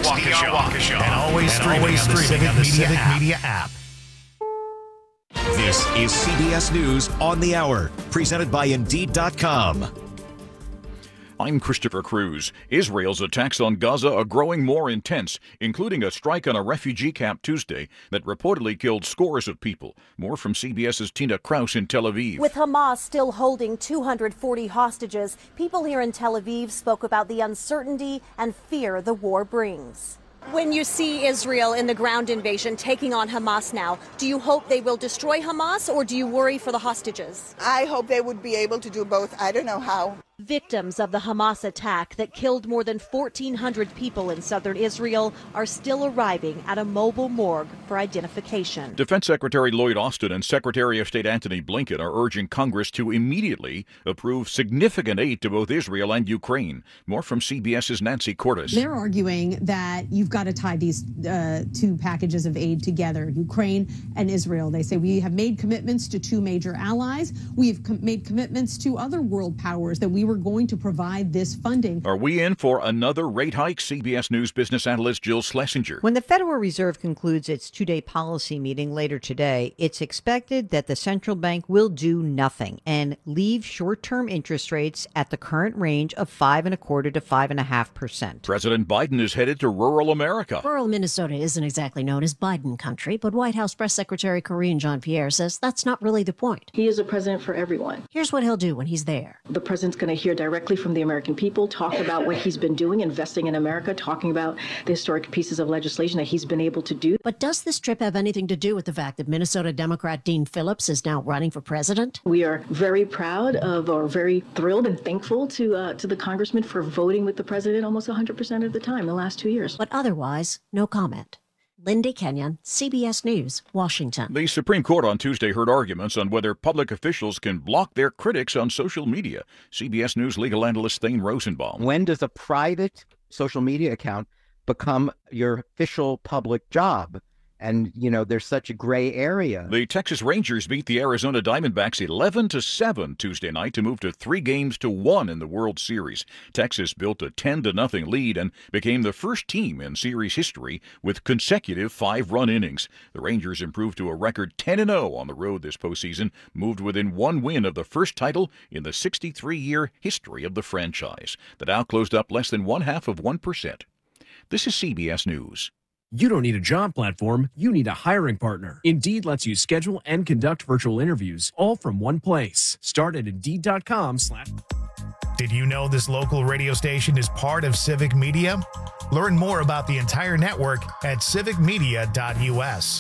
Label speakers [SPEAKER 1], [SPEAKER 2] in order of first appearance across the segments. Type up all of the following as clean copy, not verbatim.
[SPEAKER 1] Waka Show. And always streaming on the Civic Media app.
[SPEAKER 2] This is CBS News on the Hour, presented by Indeed.com.
[SPEAKER 3] I'm Christopher Cruz. Israel's attacks on Gaza are growing more intense, including a strike on a refugee camp Tuesday that reportedly killed scores of people. More from CBS's Tina Kraus in Tel Aviv.
[SPEAKER 4] With Hamas still holding 240 hostages, people here in Tel Aviv spoke about the uncertainty and fear the war brings. When you see Israel in the ground invasion taking on Hamas now, do you hope they will destroy Hamas or do you worry for the hostages?
[SPEAKER 5] I hope they would be able to do both. I don't know how.
[SPEAKER 4] Victims of the Hamas attack that killed more than 1,400 people in southern Israel are still arriving at a mobile morgue for identification.
[SPEAKER 3] Defense Secretary Lloyd Austin and Secretary of State Antony Blinken are urging Congress to immediately approve significant aid to both Israel and Ukraine. More from CBS's Nancy Cordes.
[SPEAKER 6] They're arguing that you've got to tie these two packages of aid together, Ukraine and Israel. They say we have made commitments to two major allies. We've made commitments to other world powers that we were going to provide this funding.
[SPEAKER 3] Are we in for another rate hike? CBS News business analyst Jill Schlesinger.
[SPEAKER 7] When the Federal Reserve concludes its two-day policy meeting later today, it's expected that the central bank will do nothing and leave short-term interest rates at the current range of 5.25% to 5.5%.
[SPEAKER 3] President Biden is headed to rural America.
[SPEAKER 8] Rural Minnesota isn't exactly known as Biden country, but White House Press Secretary Karine Jean-Pierre says that's not really the point.
[SPEAKER 9] He is a president for everyone.
[SPEAKER 8] Here's what he'll do when he's there.
[SPEAKER 9] The president's going to hear directly from the American people, talk about what he's been doing, investing in America, talking about the historic pieces of legislation that he's been able to do.
[SPEAKER 8] But does this trip have anything to do with the fact that Minnesota Democrat Dean Phillips is now running for president?
[SPEAKER 9] We are very proud of, or very thrilled and thankful to the congressman for voting with the president almost 100% of the time the last 2 years.
[SPEAKER 8] But otherwise, no comment. Lindy Kenyon, CBS News, Washington.
[SPEAKER 3] The Supreme Court on Tuesday heard arguments on whether public officials can block their critics on social media. CBS News legal analyst Thane Rosenbaum.
[SPEAKER 10] When does a private social media account become your official public job? And, you know, there's such a gray area.
[SPEAKER 3] The Texas Rangers beat the Arizona Diamondbacks 11-7 Tuesday night to move to 3-1 in the World Series. Texas built a 10-0 lead and became the first team in series history with consecutive 5-run innings. The Rangers improved to a record 10-0 on the road this postseason, moved within one win of the first title in the 63-year history of the franchise. The Dow closed up less than 0.5%. This is CBS News.
[SPEAKER 11] You don't need a job platform, you need a hiring partner. Indeed lets you schedule and conduct virtual interviews, all from one place. Start at Indeed.com/
[SPEAKER 1] Did you know this local radio station is part of Civic Media? Learn more about the entire network at civicmedia.us.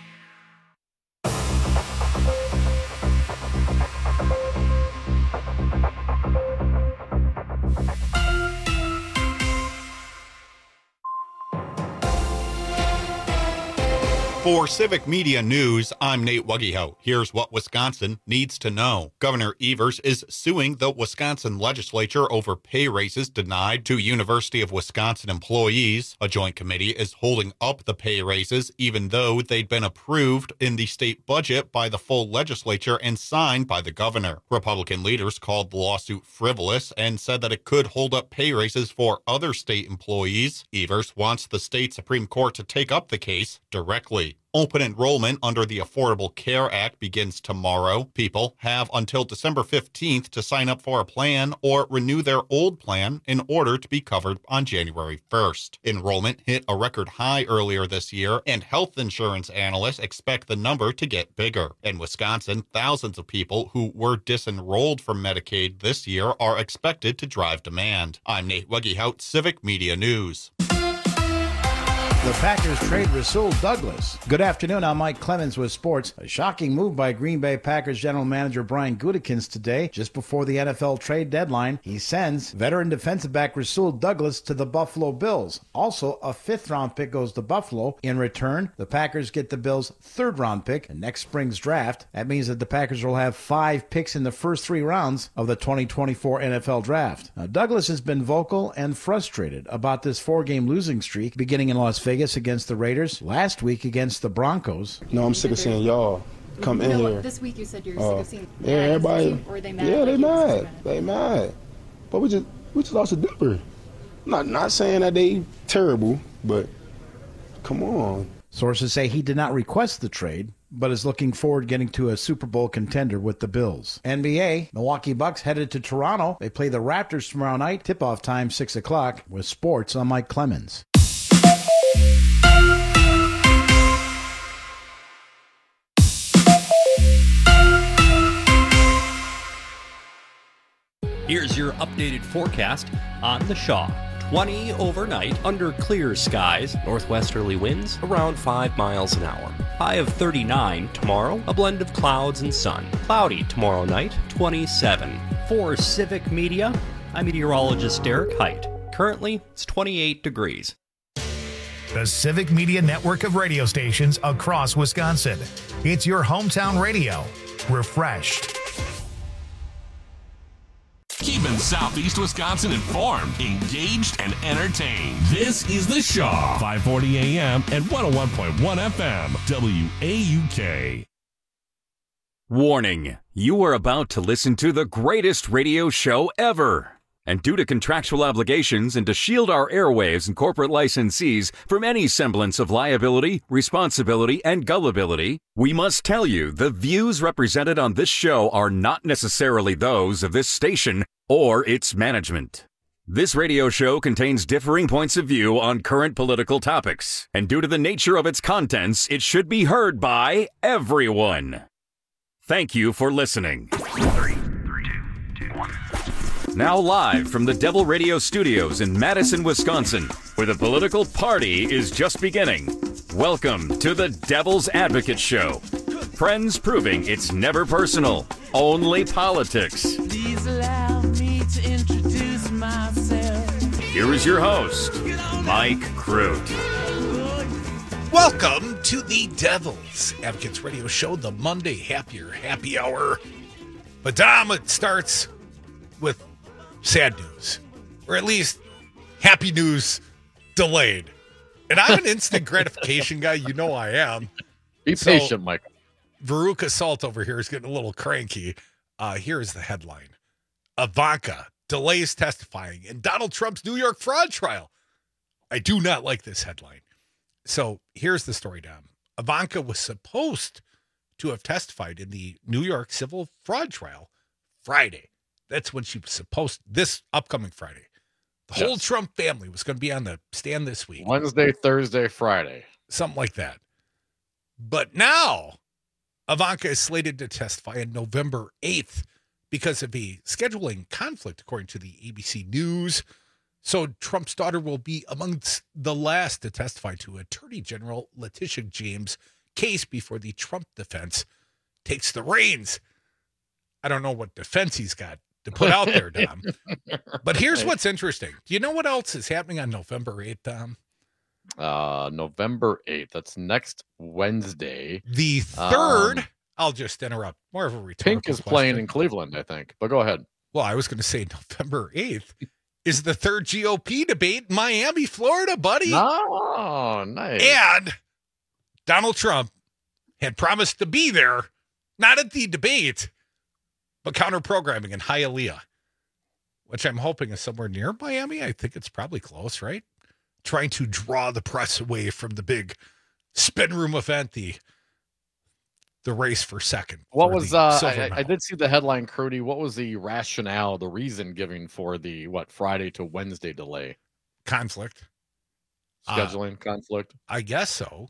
[SPEAKER 12] For Civic Media News, I'm Nate Wuggehout. Here's what Wisconsin needs to know. Governor Evers is suing the Wisconsin legislature over pay raises denied to University of Wisconsin employees. A joint committee is holding up the pay raises, even though they'd been approved in the state budget by the full legislature and signed by the governor. Republican leaders called the lawsuit frivolous and said that it could hold up pay raises for other state employees. Evers wants the state Supreme Court to take up the case directly. Open enrollment under the Affordable Care Act begins tomorrow. People have until December 15th to sign up for a plan or renew their old plan in order to be covered on January 1st. Enrollment hit a record high earlier this year, and health insurance analysts expect the number to get bigger. In Wisconsin, thousands of people who were disenrolled from Medicaid this year are expected to drive demand. I'm Nate Wuggehout, Civic Media News.
[SPEAKER 13] The Packers trade Rasul Douglas. Good afternoon, I'm Mike Clemens with sports. A shocking move by Green Bay Packers general manager Brian Gutekunst today, just before the NFL trade deadline. He sends veteran defensive back Rasul Douglas to the Buffalo Bills. Also, a 5th-round pick goes to Buffalo. In return, the Packers get the Bills' 3rd-round pick in next spring's draft. That means that the Packers will have 5 picks in the first 3 rounds of the 2024 NFL draft. Now, Douglas has been vocal and frustrated about this 4-game losing streak beginning in Las Vegas against the Raiders, last week against the Broncos.
[SPEAKER 14] No, I'm sick of seeing y'all come in here.
[SPEAKER 15] This week you said you're sick of seeing
[SPEAKER 14] everybody.
[SPEAKER 15] Or are they mad?
[SPEAKER 14] Yeah, they mad. They mad. But we just lost a Denver. I'm not saying that they terrible. but come on.
[SPEAKER 13] Sources say he did not request the trade, but is looking forward to getting to a Super Bowl contender with the Bills. NBA, Milwaukee Bucks headed to Toronto. They play the Raptors tomorrow night. Tip-off time, 6 o'clock. With sports, I'm Mike Clemens.
[SPEAKER 15] Here's your updated forecast on the Shaw. 20 overnight under clear skies. Northwesterly winds around 5 miles an hour. High of 39 tomorrow. A blend of clouds and sun. Cloudy tomorrow night. 27. For Civic Media, I'm meteorologist Derek Height. Currently, it's 28 degrees.
[SPEAKER 1] The Civic Media network of radio stations across Wisconsin. It's your hometown radio. Refreshed.
[SPEAKER 16] Keeping Southeast Wisconsin informed, engaged, and entertained. This is The Shaw, 540 AM and 101.1 FM, WAUK.
[SPEAKER 17] Warning, you are about to listen to the greatest radio show ever. And due to contractual obligations and to shield our airwaves and corporate licensees from any semblance of liability, responsibility, and gullibility, we must tell you the views represented on this show are not necessarily those of this station or its management. This radio show contains differing points of view on current political topics, and due to the nature of its contents, it should be heard by everyone. Thank you for listening.
[SPEAKER 16] 3, 2, 1.
[SPEAKER 17] Now live from the Devil Radio Studios in Madison, Wisconsin, where the political party is just beginning. Welcome to the Devil's Advocate Show. Friends proving it's never personal, only politics.
[SPEAKER 18] Please allow me to introduce myself.
[SPEAKER 17] Here is your host, Mike Crute.
[SPEAKER 19] Welcome to the Devil's Advocates Radio Show, the Monday Happy Hour. But Dom, it starts with sad news, or at least happy news delayed. And I'm an instant gratification guy. You know I am.
[SPEAKER 20] Be patient, Mike.
[SPEAKER 19] Veruca Salt over here is getting a little cranky. Here's the headline. Ivanka delays testifying in Donald Trump's New York fraud trial. I do not like this headline. So here's the story, Dom. Ivanka was supposed to have testified in the New York civil fraud trial Friday. That's when she was supposed, this upcoming Friday. The whole Trump family was going to be on the stand this week.
[SPEAKER 20] Wednesday, Thursday, Friday.
[SPEAKER 19] Something like that. But now, Ivanka is slated to testify on November 8th because of a scheduling conflict, according to the ABC News. So Trump's daughter will be amongst the last to testify to Attorney General Letitia James' case before the Trump defense takes the reins. I don't know what defense he's got to put out there, Dom. But here's what's interesting. Do you know what else is happening on November 8th, Dom?
[SPEAKER 20] November 8th. That's next Wednesday.
[SPEAKER 19] The 3rd, I'll just interrupt. More of a rhetorical
[SPEAKER 20] Pink is
[SPEAKER 19] question.
[SPEAKER 20] playing in Cleveland, I think. But go ahead.
[SPEAKER 19] Well, I was going to say November 8th is the 3rd GOP debate in Miami, Florida, buddy.
[SPEAKER 20] Oh, nice.
[SPEAKER 19] And Donald Trump had promised to be there, not at the debate, but counter-programming in Hialeah, which I'm hoping is somewhere near Miami. I think it's probably close, right? Trying to draw the press away from the big spin room event, the race for second.
[SPEAKER 20] What was I did see the headline, Crudy. What was the rationale, the reason giving for the Friday to Wednesday delay?
[SPEAKER 19] Conflict.
[SPEAKER 20] Scheduling conflict?
[SPEAKER 19] I guess so.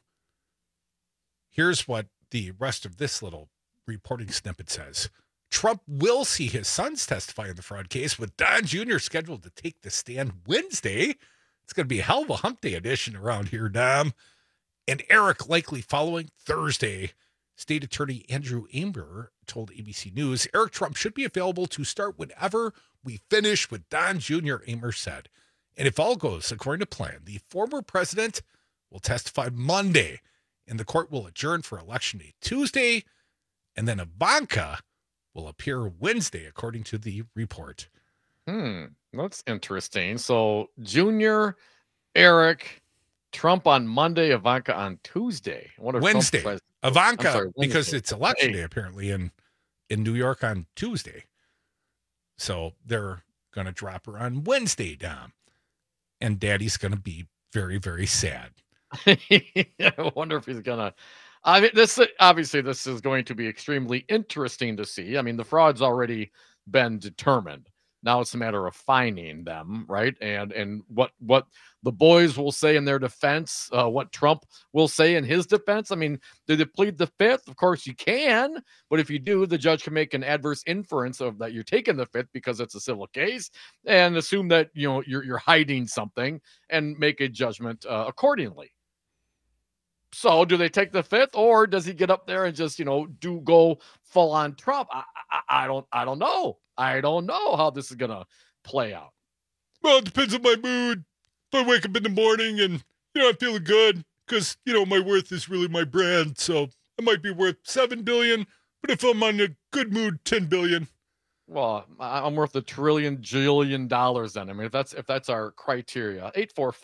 [SPEAKER 19] Here's what the rest of this little reporting snippet says. Trump will see his sons testify in the fraud case, with Don Jr. scheduled to take the stand Wednesday. It's going to be a hell of a hump day edition around here, Dom. And Eric likely following Thursday. State Attorney Andrew Amer told ABC News, Eric Trump should be available to start whenever we finish with Don Jr., Amer said. And if all goes according to plan, the former president will testify Monday, and the court will adjourn for Election Day Tuesday, and then Ivanka will appear Wednesday, according to the report.
[SPEAKER 20] That's interesting. So Junior, Eric, Trump on Monday, Ivanka on Tuesday.
[SPEAKER 19] Wednesday. Ivanka,
[SPEAKER 20] Wednesday.
[SPEAKER 19] because it's Election Day, apparently, in New York on Tuesday. So they're going to drop her on Wednesday, Dom. And Daddy's going to be very, very sad.
[SPEAKER 20] I wonder if he's gonna. I mean, this is going to be extremely interesting to see. I mean, the fraud's already been determined. Now it's a matter of finding them, right? And what the boys will say in their defense, what Trump will say in his defense. I mean, do they plead the fifth? Of course you can, but if you do, the judge can make an adverse inference of that you're taking the fifth because it's a civil case, and assume that you're hiding something and make a judgment accordingly. So do they take the fifth, or does he get up there and just go full on Trump? I don't know. I don't know how this is gonna play out.
[SPEAKER 19] Well, it depends on my mood. If I wake up in the morning and I'm feeling good because my worth is really my brand, so I might be worth $7 billion. But if I'm on a good mood, $10 billion.
[SPEAKER 20] Well, I'm worth $1 trillion then. I mean, if that's our criteria.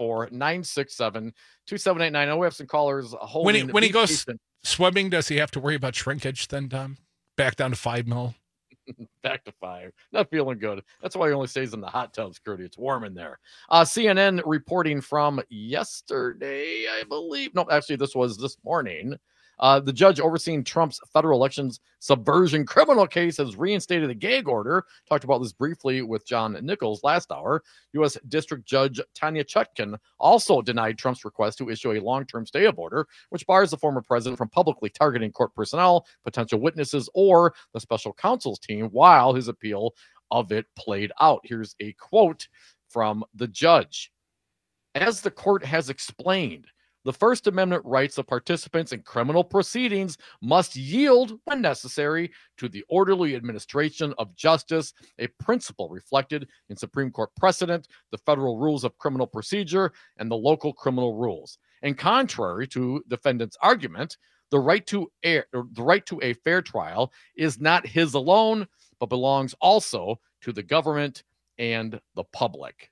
[SPEAKER 20] 844-967-2789. I know we have some callers holding.
[SPEAKER 19] When he goes swimming, does he have to worry about shrinkage then, Tom? Back down to 5 mil?
[SPEAKER 20] Back to 5. Not feeling good. That's why he only stays in the hot tubs, Curdy. It's warm in there. CNN reporting from yesterday, I believe. No, actually, this was this morning. The judge overseeing Trump's federal elections subversion criminal case has reinstated a gag order. Talked about this briefly with John Nichols last hour. U.S. District Judge Tanya Chutkan also denied Trump's request to issue a long-term stay-of order, which bars the former president from publicly targeting court personnel, potential witnesses, or the special counsel's team while his appeal of it played out. Here's a quote from the judge. As the court has explained, the First Amendment rights of participants in criminal proceedings must yield, when necessary, to the orderly administration of justice, a principle reflected in Supreme Court precedent, the federal rules of criminal procedure, and the local criminal rules. And contrary to defendant's argument, the right to a fair trial is not his alone, but belongs also to the government and the public.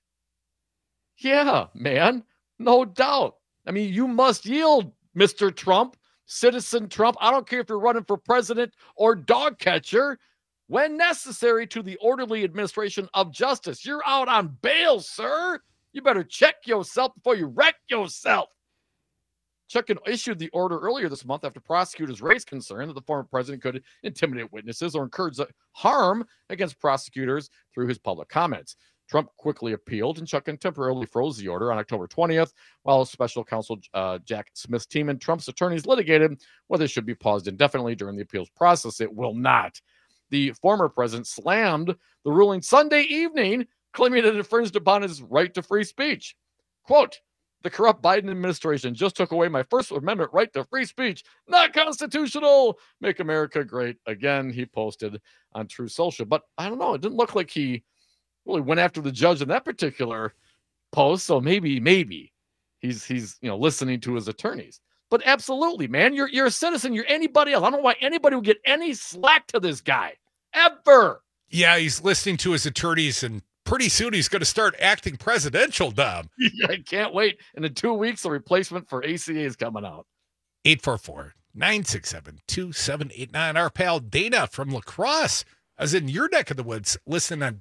[SPEAKER 20] Yeah, man, no doubt. I mean, you must yield, Mr. Trump, Citizen Trump. I don't care if you're running for president or dog catcher, when necessary, to the orderly administration of justice. You're out on bail, sir. You better check yourself before you wreck yourself. Chutkan issued the order earlier this month after prosecutors raised concern that the former president could intimidate witnesses or encourage harm against prosecutors through his public comments. Trump quickly appealed, and Chutkan temporarily froze the order on October 20th, while special counsel Jack Smith's team and Trump's attorneys litigated whether it should be paused indefinitely during the appeals process. It will not. The former president slammed the ruling Sunday evening, claiming it infringed upon his right to free speech. Quote, the corrupt Biden administration just took away my First Amendment right to free speech. Not constitutional. Make America great again, he posted on Truth Social. But I don't know. It didn't look like he really went after the judge in that particular post. So maybe he's listening to his attorneys. But absolutely, man, you're a citizen. You're anybody else. I don't know why anybody would get any slack to this guy ever.
[SPEAKER 19] Yeah, he's listening to his attorneys, and pretty soon he's going to start acting presidential, Dom.
[SPEAKER 20] I can't wait. And in 2 weeks, the replacement for ACA is coming out.
[SPEAKER 19] 844-967-2789. Our pal Dana from La Crosse is in your neck of the woods listening on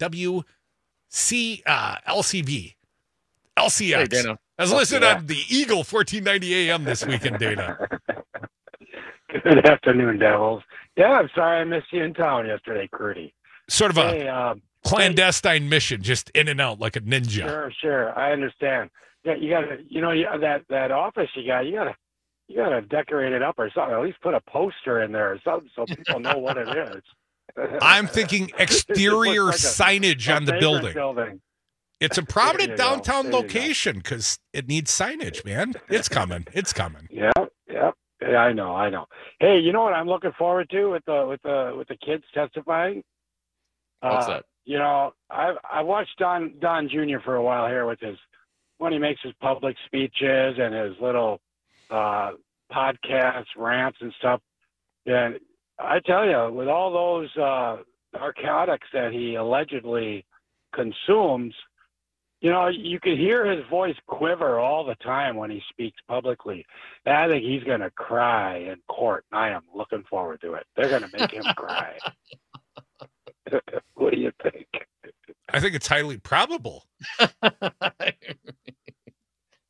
[SPEAKER 19] LCV. LCX.
[SPEAKER 20] Hey, Dana.
[SPEAKER 19] I was listening on the Eagle 1490 AM this weekend, Dana.
[SPEAKER 21] Good afternoon, Devils. Yeah, I'm sorry I missed you in town yesterday, Curdy.
[SPEAKER 19] Sort of a clandestine mission, just in and out like a ninja.
[SPEAKER 21] Sure. I understand. Yeah, you gotta, that office you gotta decorate it up or something. At least put a poster in there or something so people know what it is.
[SPEAKER 19] I'm thinking exterior signage on the building. It's a prominent downtown location because it needs signage, man. It's coming.
[SPEAKER 21] Yeah, I know. Hey, you know what I'm looking forward to with the kids testifying?
[SPEAKER 20] What's that?
[SPEAKER 21] I watched Don Jr. for a while here with when he makes his public speeches and his little podcasts, rants and stuff. And I tell you, with all those narcotics that he allegedly consumes, you can hear his voice quiver all the time when he speaks publicly. And I think he's going to cry in court. And I am looking forward to it. They're going to make him cry. What do you think?
[SPEAKER 19] I think it's highly probable. I'm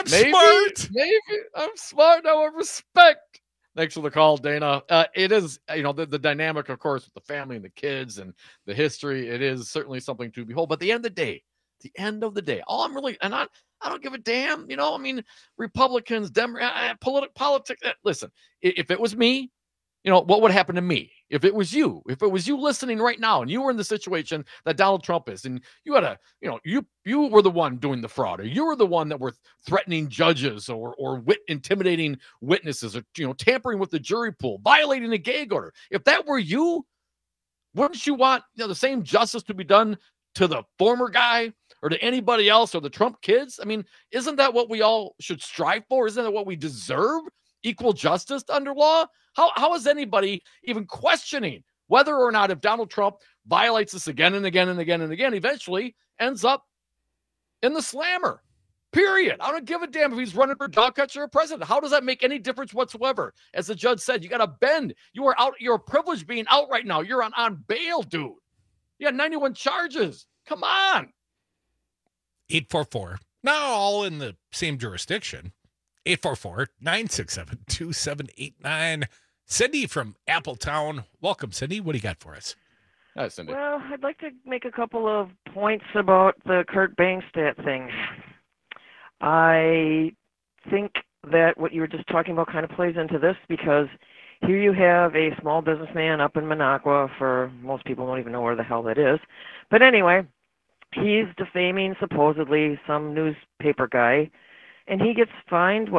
[SPEAKER 19] Smart.
[SPEAKER 20] Maybe I'm smart. I have respect. Thanks for the call, Dana. It is, the dynamic, of course, with the family and the kids and the history. It is certainly something to behold. But at the end of the day, all I'm really, and I don't give a damn. Republicans, politics. Listen, if it was me, what would happen to me? If it was you listening right now and you were in the situation that Donald Trump is, and you had you were the one doing the fraud, or you were the one that were threatening judges or intimidating witnesses, or tampering with the jury pool, violating a gag order. If that were you, wouldn't you want the same justice to be done to the former guy or to anybody else or the Trump kids? I mean, isn't that what we all should strive for? Isn't that what we deserve? Equal justice under law? How is anybody even questioning whether or not, if Donald Trump violates this again and again and again and again, eventually ends up in the slammer? Period. I don't give a damn if he's running for dog catcher or president. How does that make any difference whatsoever? As the judge said, you got to bend. You are out. You're privileged being out right now. You're on bail, dude. You got 91 charges. Come on.
[SPEAKER 19] 844. Not all in the same jurisdiction. 844-967-2789. Cindy from Appletown. Welcome, Cindy. What do you got for us?
[SPEAKER 20] Hi, Cindy.
[SPEAKER 2] Well, I'd like to make a couple of points about the Kurt Bangstad thing. I think that what you were just talking about kind of plays into this, because here you have a small businessman up in Minocqua. For most people don't even know where the hell that is. But anyway, he's defaming supposedly some newspaper guy, and he gets fined,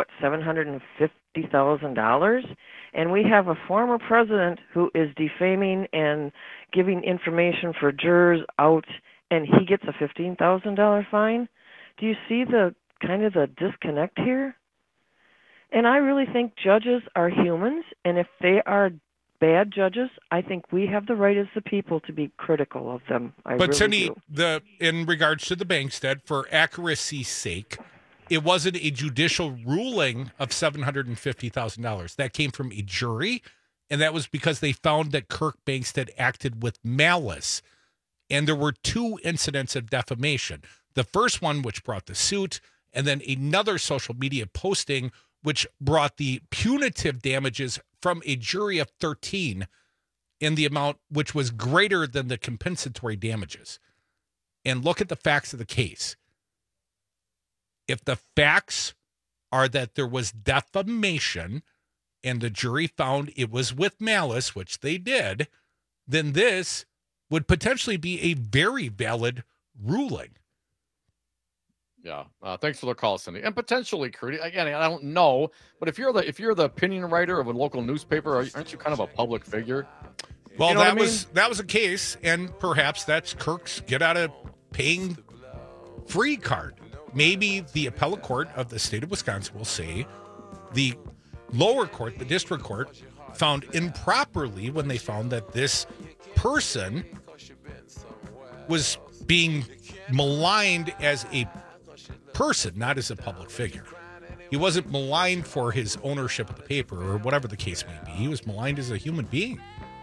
[SPEAKER 2] $750,000? And we have a former president who is defaming and giving information for jurors out, and he gets a $15,000 fine? Do you see the kind of the disconnect here? And I really think judges are humans, and if they are bad judges, I think we have the right as the people to be critical of them. But really
[SPEAKER 19] Cindy,
[SPEAKER 2] do.
[SPEAKER 19] In regards to the Bangstad, for accuracy's sake, it wasn't a judicial ruling of $750,000. That came from a jury, and that was because they found that Kirk Bangstad acted with malice. And there were two incidents of defamation. The first one, which brought the suit, and then another social media posting, which brought the punitive damages from a jury of 13 in the amount which was greater than the compensatory damages. And look at the facts of the case. If the facts are that there was defamation and the jury found it was with malice, which they did, then this would potentially be a very valid ruling.
[SPEAKER 20] Yeah. Thanks for the call, Cindy. And potentially, Crudy, again, I don't know, but if you're the opinion writer of a local newspaper, aren't you kind of a public figure?
[SPEAKER 19] Well, that was a case, and perhaps that's Kirk's get out of paying free card. Maybe the appellate court of the state of Wisconsin will say the lower court, the district court, found improperly when they found that this person was being maligned as a person, not as a public figure. He wasn't maligned for his ownership of the paper or whatever the case may be. He was maligned as a human being.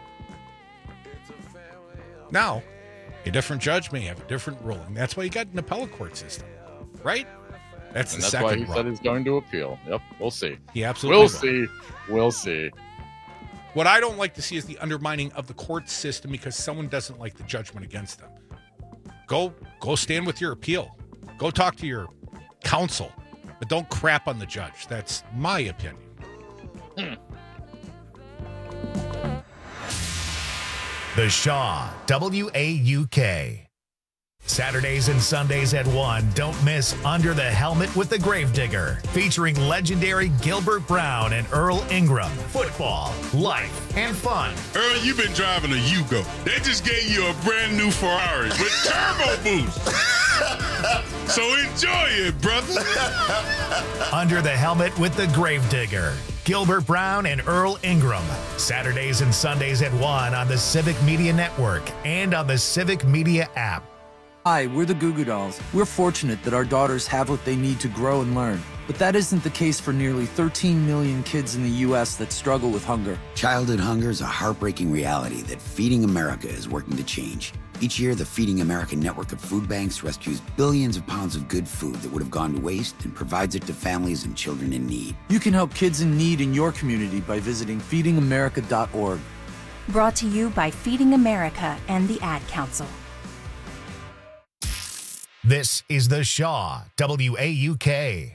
[SPEAKER 19] Now, a different judge may have a different ruling. That's why you got an appellate court system, right? That's
[SPEAKER 20] why he said he's going to appeal. Yep, we'll see.
[SPEAKER 19] He absolutely
[SPEAKER 20] We'll see.
[SPEAKER 19] What I don't like to see is the undermining of the court system because someone doesn't like the judgment against them. Go stand with your appeal. Go talk to your counsel, but don't crap on the judge. That's my opinion.
[SPEAKER 1] The Shaw, WAUK. Saturdays and Sundays at 1, don't miss Under the Helmet with the Gravedigger, featuring legendary Gilbert Brown and Earl Ingram. Football, life, and fun.
[SPEAKER 22] Earl, you've been driving a Yugo. They just gave you a brand new Ferrari with turbo boost. So enjoy it, brother.
[SPEAKER 1] Under the Helmet with the Gravedigger. Gilbert Brown and Earl Ingram. Saturdays and Sundays at 1 on the Civic Media Network and on the Civic Media app.
[SPEAKER 23] Hi, we're the Goo Goo Dolls. We're fortunate that our daughters have what they need to grow and learn. But that isn't the case for nearly 13 million kids in the U.S. that struggle with hunger.
[SPEAKER 24] Childhood hunger is a heartbreaking reality that Feeding America is working to change.
[SPEAKER 4] Each year, the Feeding America network of food banks rescues billions of pounds of good food that would have gone to waste and provides it to families and children in need.
[SPEAKER 23] You can help kids in need in your community by visiting feedingamerica.org.
[SPEAKER 5] Brought to you by Feeding America and the Ad Council.
[SPEAKER 1] This is The Shaw, WAUK.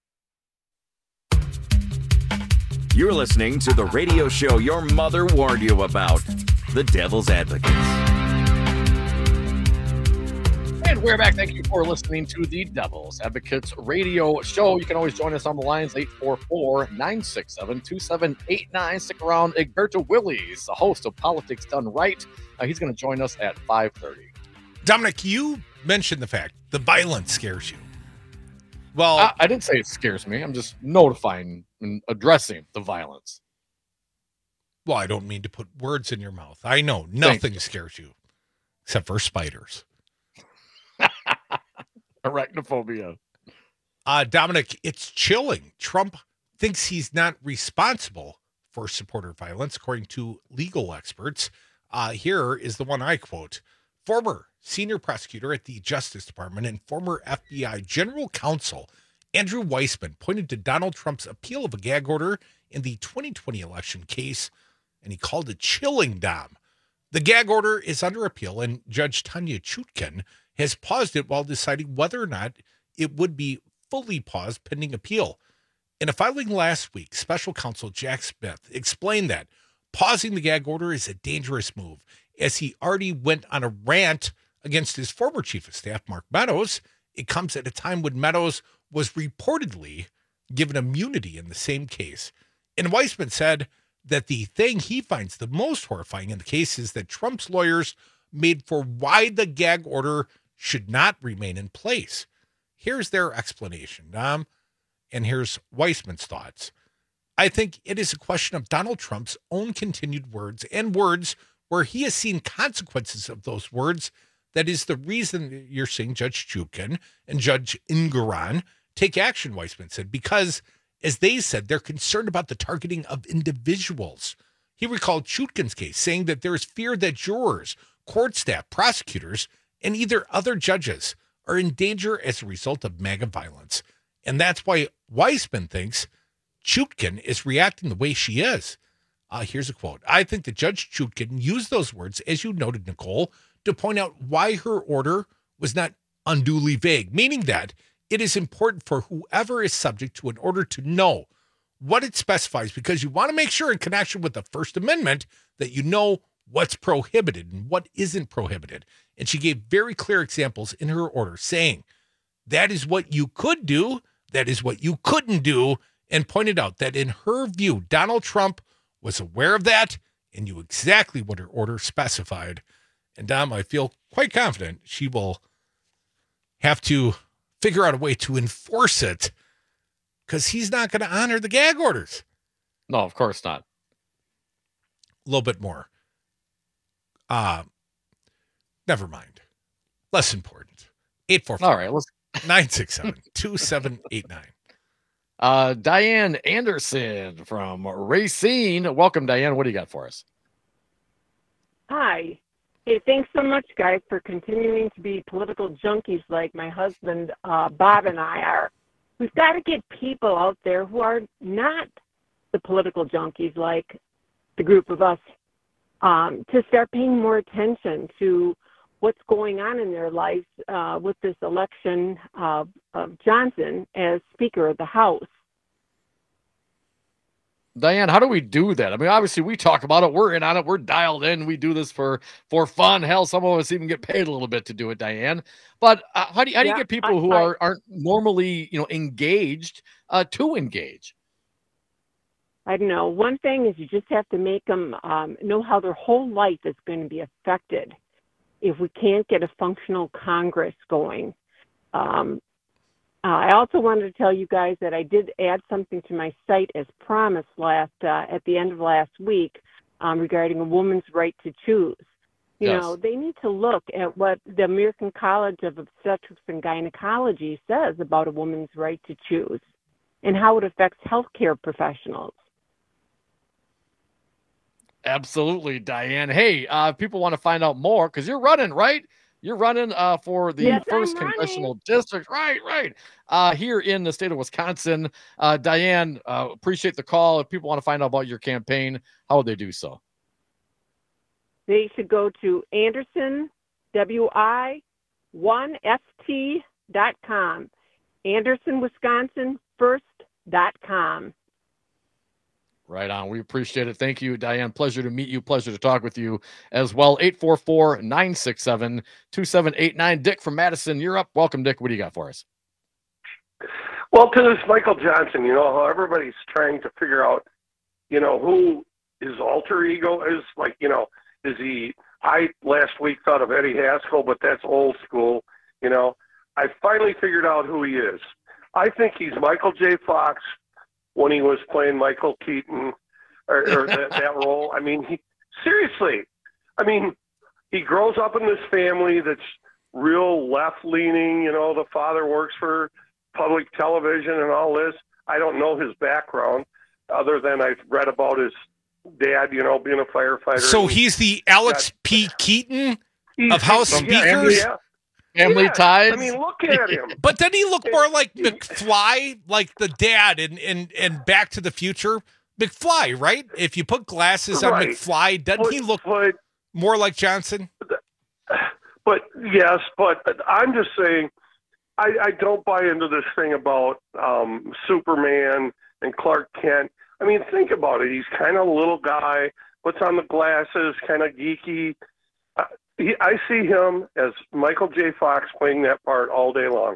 [SPEAKER 17] You're listening to the radio show your mother warned you about, The Devil's Advocates.
[SPEAKER 20] And we're back. Thank you for listening to the Devil's Advocates radio show. You can always join us on the lines, 844-967-2789. Stick around. Egberto Willies, the host of Politics Done Right. He's going to join us at 5:30.
[SPEAKER 19] Dominic, you mentioned the fact the violence scares you. Well,
[SPEAKER 20] I didn't say it scares me. I'm just notifying and addressing the violence.
[SPEAKER 19] Well, I don't mean to put words in your mouth. I know nothing scares you except for spiders.
[SPEAKER 20] Arachnophobia.
[SPEAKER 19] Dominic, it's chilling. Trump thinks he's not responsible for supporter violence, according to legal experts. Here is the one I quote. Former senior prosecutor at the Justice Department and former FBI General Counsel Andrew Weissman pointed to Donald Trump's appeal of a gag order in the 2020 election case, and he called it chilling, Dom. The gag order is under appeal, and Judge Tanya Chutkan has paused it while deciding whether or not it would be fully paused pending appeal. In a filing last week, special counsel Jack Smith explained that pausing the gag order is a dangerous move, as he already went on a rant against his former chief of staff, Mark Meadows. It comes at a time when Meadows was reportedly given immunity in the same case. And Weissman said that the thing he finds the most horrifying in the case is that Trump's lawyers made for why the gag order should not remain in place. Here's their explanation, Dom, and here's Weissman's thoughts. I think it is a question of Donald Trump's own continued words and words where he has seen consequences of those words. That is the reason you're seeing Judge Chutkan and Judge Engoron take action, Weissman said, because, as they said, they're concerned about the targeting of individuals. He recalled Chutkan's case, saying that there is fear that jurors, court staff, prosecutors, and either other judges are in danger as a result of MAGA violence. And that's why Weissman thinks Chutkan is reacting the way she is. Here's a quote. I think that Judge Chutkan used those words, as you noted, Nicole, to point out why her order was not unduly vague, meaning that it is important for whoever is subject to an order to know what it specifies, because you want to make sure in connection with the First Amendment that you know what's prohibited and what isn't prohibited. And she gave very clear examples in her order saying that is what you could do, that is what you couldn't do, and pointed out that in her view, Donald Trump was aware of that and knew exactly what her order specified. And Dom, I feel quite confident she will have to figure out a way to enforce it, because he's not going to honor the gag orders.
[SPEAKER 20] No, of course not.
[SPEAKER 19] A little bit more. Never mind. Less important. 844.
[SPEAKER 20] All right, let's
[SPEAKER 19] 967-2789.
[SPEAKER 20] Diane Anderson from Racine. Welcome, Diane. What do you got for us?
[SPEAKER 6] Hi. Hey, thanks so much, guys, for continuing to be political junkies like my husband, Bob, and I are. We've got to get people out there who are not the political junkies like the group of us to start paying more attention to what's going on in their lives with this election of Johnson as Speaker of the House.
[SPEAKER 20] Diane, how do we do that? I mean, obviously we talk about it. We're in on it. We're dialed in. We do this for fun. Hell, some of us even get paid a little bit to do it, Diane. But how do you get people who aren't normally, engaged to engage?
[SPEAKER 6] I don't know. One thing is you just have to make them know how their whole life is going to be affected if we can't get a functional Congress going. I also wanted to tell you guys that I did add something to my site as promised at the end of last week regarding a woman's right to choose. You know, they need to look at what the American College of Obstetrics and Gynecology says about a woman's right to choose and how it affects healthcare professionals.
[SPEAKER 20] Absolutely, Diane. Hey, people want to find out more because you're running, right? You're running for the
[SPEAKER 6] Yes,
[SPEAKER 20] first
[SPEAKER 6] I'm running.
[SPEAKER 20] congressional district, right? Here in the state of Wisconsin. Diane, appreciate the call. If people want to find out about your campaign, how would they do so?
[SPEAKER 6] They should go to AndersonWI1ST.com. AndersonWisconsinFirst.com.
[SPEAKER 20] Right on. We appreciate it. Thank you, Diane. Pleasure to meet you. Pleasure to talk with you as well. 844-967-2789. Dick from Madison, you're up. Welcome, Dick. What do you got for us?
[SPEAKER 7] Well, to this Michael Johnson, how everybody's trying to figure out, who his alter ego is. Like, is he, I last week thought of Eddie Haskell, but that's old school. I finally figured out who he is. I think he's Michael J. Fox when he was playing Michael Keaton or that role. I mean, seriously, he grows up in this family that's real left-leaning. The father works for public television and all this. I don't know his background other than I've read about his dad, being a firefighter.
[SPEAKER 19] So he's the Alex P. Keaton of House Speakers?
[SPEAKER 20] Family Ties.
[SPEAKER 7] Look at him.
[SPEAKER 19] But doesn't he look more like McFly, like the dad in Back to the Future? McFly, right? If you put glasses on McFly, doesn't he look more like Johnson?
[SPEAKER 7] But yes, but I'm just saying, I don't buy into this thing about Superman and Clark Kent. Think about it. He's kind of a little guy, puts on the glasses, kind of geeky. I see him as Michael J. Fox playing that part all day long.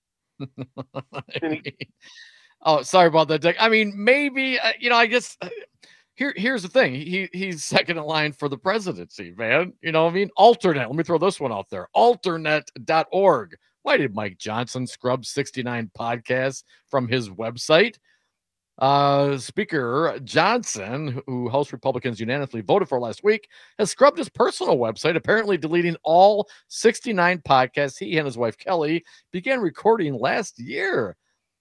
[SPEAKER 20] Oh, sorry about that, Dick. Maybe, I guess here's the thing. He's second in line for the presidency, man. Alternate. Let me throw this one out there. Alternate.org. Why did Mike Johnson scrub 69 podcasts from his website? Speaker Johnson, who House Republicans unanimously voted for last week, has scrubbed his personal website, apparently deleting all 69 podcasts he and his wife Kelly began recording last year.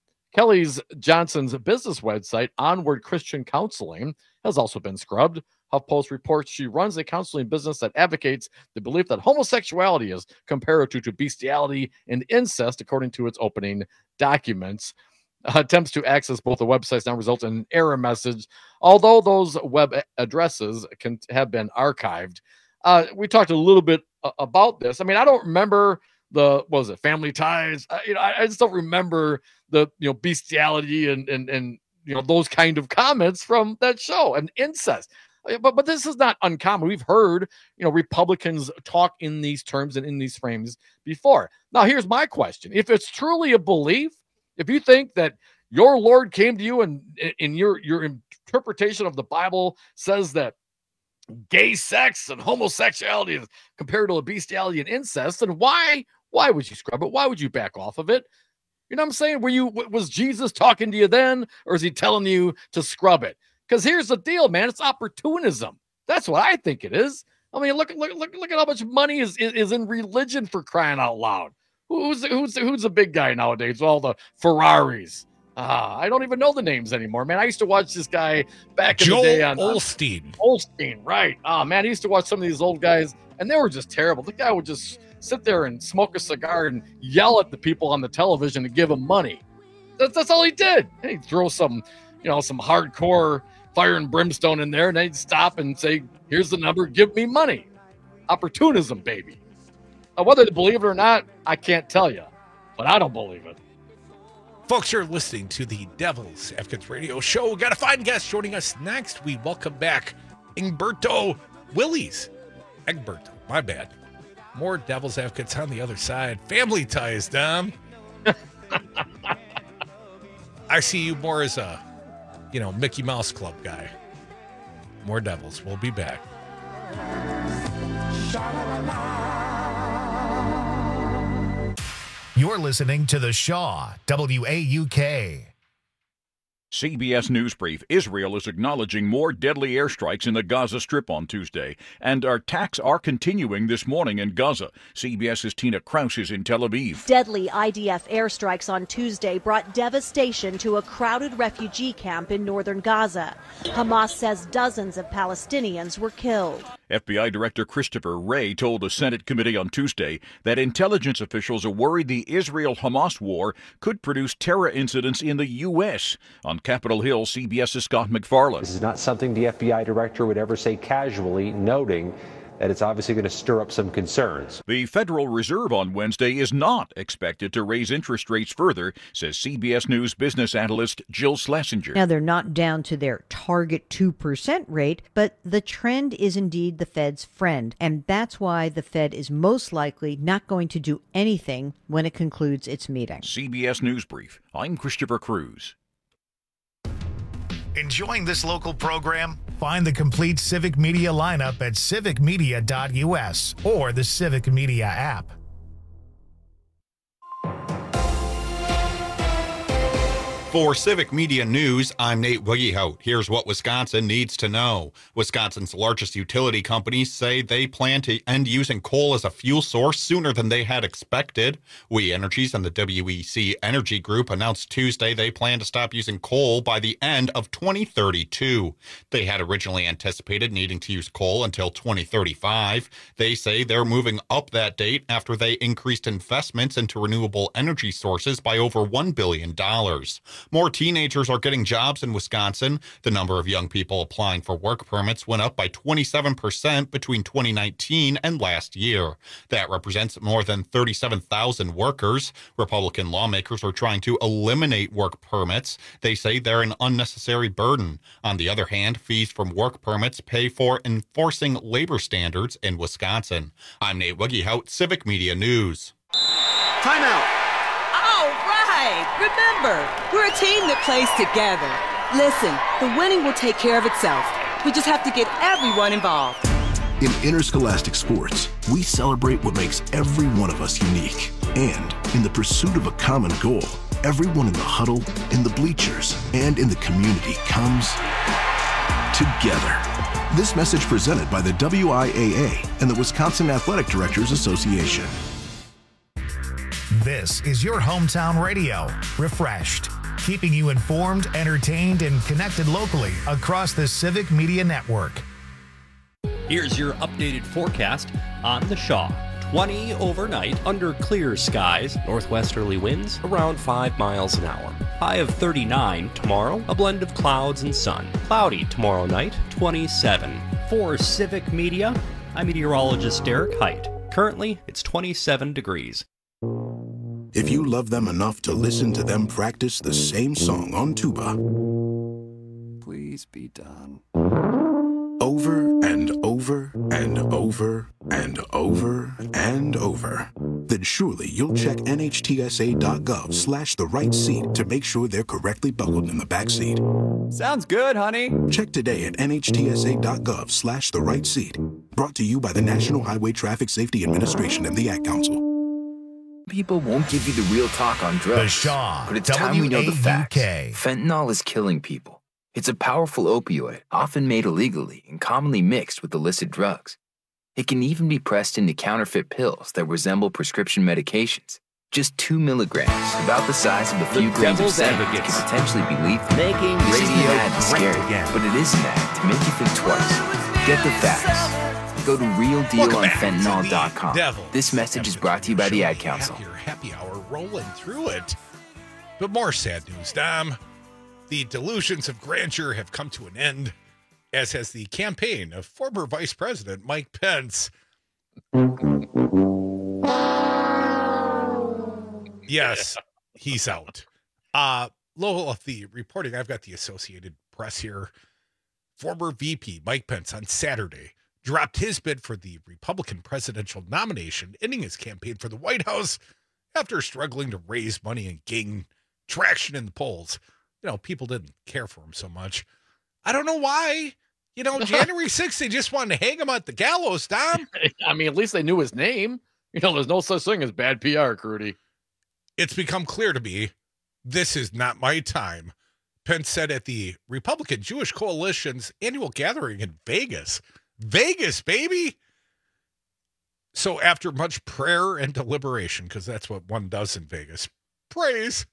[SPEAKER 20] Johnson's business website, Onward Christian Counseling, has also been scrubbed. HuffPost reports she runs a counseling business that advocates the belief that homosexuality is comparative to bestiality and incest, according to its opening documents. Attempts to access both the websites now result in an error message, although those web addresses have been archived. We talked a little bit about this. I don't remember Family Ties. I just don't remember the bestiality and those kind of comments from that show and incest. But this is not uncommon. We've heard Republicans talk in these terms and in these frames before. Now, here's my question: if it's truly a belief, if you think that your Lord came to you and in your interpretation of the Bible says that gay sex and homosexuality is compared to bestiality and incest, then why would you scrub it? Why would you back off of it? You know what I'm saying? Was Jesus talking to you then, or is he telling you to scrub it? Because here's the deal, man. It's opportunism. That's what I think it is. Look at how much money is in religion, for crying out loud. Who's the big guy nowadays? All the Ferraris. I don't even know the names anymore, man. I used to watch this guy back in the day on
[SPEAKER 19] Osteen.
[SPEAKER 20] Osteen, right? Oh man, I used to watch some of these old guys, and they were just terrible. The guy would just sit there and smoke a cigar and yell at the people on the television to give him money. That's all he did. And he'd throw some hardcore fire and brimstone in there, and they'd stop and say, "Here's the number. Give me money." Opportunism, baby. Whether to believe it or not, I can't tell you, but I don't believe it.
[SPEAKER 19] Folks, you're listening to the Devil's Advocates Radio Show. We got a fine guest joining us next. We welcome back Egberto Willies. Egberto, my bad. More Devil's Advocates on the other side. Family Ties, Dom. I see you more as a, Mickey Mouse Club guy. More Devils. We'll be back.
[SPEAKER 1] You're listening to The Shaw, WAUK.
[SPEAKER 3] CBS News Brief. Israel is acknowledging more deadly airstrikes in the Gaza Strip on Tuesday, and attacks are continuing this morning in Gaza. CBS's Tina Kraus is in Tel Aviv.
[SPEAKER 8] Deadly IDF airstrikes on Tuesday brought devastation to a crowded refugee camp in northern Gaza. Hamas says dozens of Palestinians were killed.
[SPEAKER 3] FBI Director Christopher Wray told a Senate committee on Tuesday that intelligence officials are worried the Israel-Hamas war could produce terror incidents in the U.S. On Capitol Hill, CBS's Scott McFarland.
[SPEAKER 9] This is not something the FBI director would ever say casually, noting that it's obviously going to stir up some concerns.
[SPEAKER 3] The Federal Reserve on Wednesday is not expected to raise interest rates further, says CBS News business analyst Jill Schlesinger.
[SPEAKER 10] Now, they're not down to their target 2% rate, but the trend is indeed the Fed's friend. And that's why the Fed is most likely not going to do anything when it concludes its meeting.
[SPEAKER 3] CBS News Brief. I'm Christopher Cruz.
[SPEAKER 1] Enjoying this local program? Find the complete Civic Media lineup at civicmedia.us or the Civic Media app.
[SPEAKER 12] For Civic Media News, I'm Nate Wiggyhout. Here's what Wisconsin needs to know. Wisconsin's largest utility companies say they plan to end using coal as a fuel source sooner than they had expected. We Energies and the WEC Energy Group announced Tuesday they plan to stop using coal by the end of 2032. They had originally anticipated needing to use coal until 2035. They say they're moving up that date after they increased investments into renewable energy sources by over $1 billion. More teenagers are getting jobs in Wisconsin. The number of young people applying for work permits went up by 27% between 2019 and last year. That represents more than 37,000 workers. Republican lawmakers are trying to eliminate work permits. They say they're an unnecessary burden. On the other hand, fees from work permits pay for enforcing labor standards in Wisconsin. I'm Nate Wiggyhout, Civic Media News.
[SPEAKER 24] Timeout. Remember, we're a team that plays together. Listen, the winning will take care of itself. We just have to get everyone involved.
[SPEAKER 25] In interscholastic sports, we celebrate what makes every one of us unique. And in the pursuit of a common goal, everyone in the huddle, in the bleachers, and in the community comes together. This message presented by the WIAA and the Wisconsin Athletic Directors Association.
[SPEAKER 1] This is your hometown radio, Refreshed, keeping you informed, entertained, and connected locally across the Civic Media Network.
[SPEAKER 15] Here's your updated forecast on the Shaw. 20 overnight under clear skies, northwesterly winds around 5 miles an hour. High of 39 tomorrow, a blend of clouds and sun. Cloudy tomorrow night, 27. For Civic Media, I'm meteorologist Derek Height. Currently, it's 27 degrees.
[SPEAKER 25] If you love them enough to listen to them practice the same song on tuba,
[SPEAKER 26] please be done.
[SPEAKER 25] Over and over and over and over and over, then surely you'll check NHTSA.gov/the right seat to make sure they're correctly buckled in the back seat.
[SPEAKER 26] Sounds good, honey.
[SPEAKER 25] Check today at NHTSA.gov/the right seat. Brought to you by the National Highway Traffic Safety Administration and the Ad Council.
[SPEAKER 27] People won't give you the real talk on drugs.
[SPEAKER 1] The Shaw,
[SPEAKER 27] but it's time we know the facts.
[SPEAKER 1] WAUK.
[SPEAKER 27] Fentanyl is killing people. It's a powerful opioid, often made illegally and commonly mixed with illicit drugs. It can even be pressed into counterfeit pills that resemble prescription medications. Just 2 milligrams, about the size of a few grains of sand, can potentially be lethal.
[SPEAKER 15] Making
[SPEAKER 27] radio scary, but it isn't that to make you think twice. Get the facts. Go to realdealonfentanyl.com. This message is brought to you by the Ad Council.
[SPEAKER 19] Happy hour rolling through it. But more sad news, Dom. The delusions of grandeur have come to an end, as has the campaign of former Vice President Mike Pence. Yes, he's out. Low of the reporting, I've got the Associated Press here. Former VP Mike Pence on Saturday dropped his bid for the Republican presidential nomination, ending his campaign for the White House after struggling to raise money and gain traction in the polls. You know, people didn't care for him so much. I don't know why. You know, January 6th, they just wanted to hang him at the gallows, Dom.
[SPEAKER 20] I mean, at least they knew his name. You know, there's no such thing as bad PR, Crudy.
[SPEAKER 19] It's become clear to me, this is not my time Pence said at the Republican Jewish Coalition's annual gathering in Vegas. Vegas, baby! So after much prayer and deliberation, because that's what one does in Vegas, praise.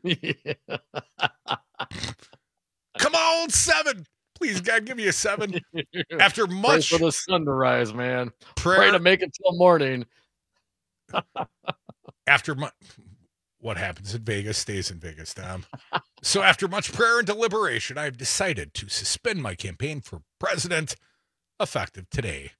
[SPEAKER 19] Come on, 7. Please, God, give me a 7. After much...
[SPEAKER 20] Pray for the sun to rise, man.
[SPEAKER 19] Prayer...
[SPEAKER 20] Pray to make it till morning.
[SPEAKER 19] After much... What happens in Vegas stays in Vegas, Tom. So after much prayer and deliberation, I've decided to suspend my campaign for president effective today.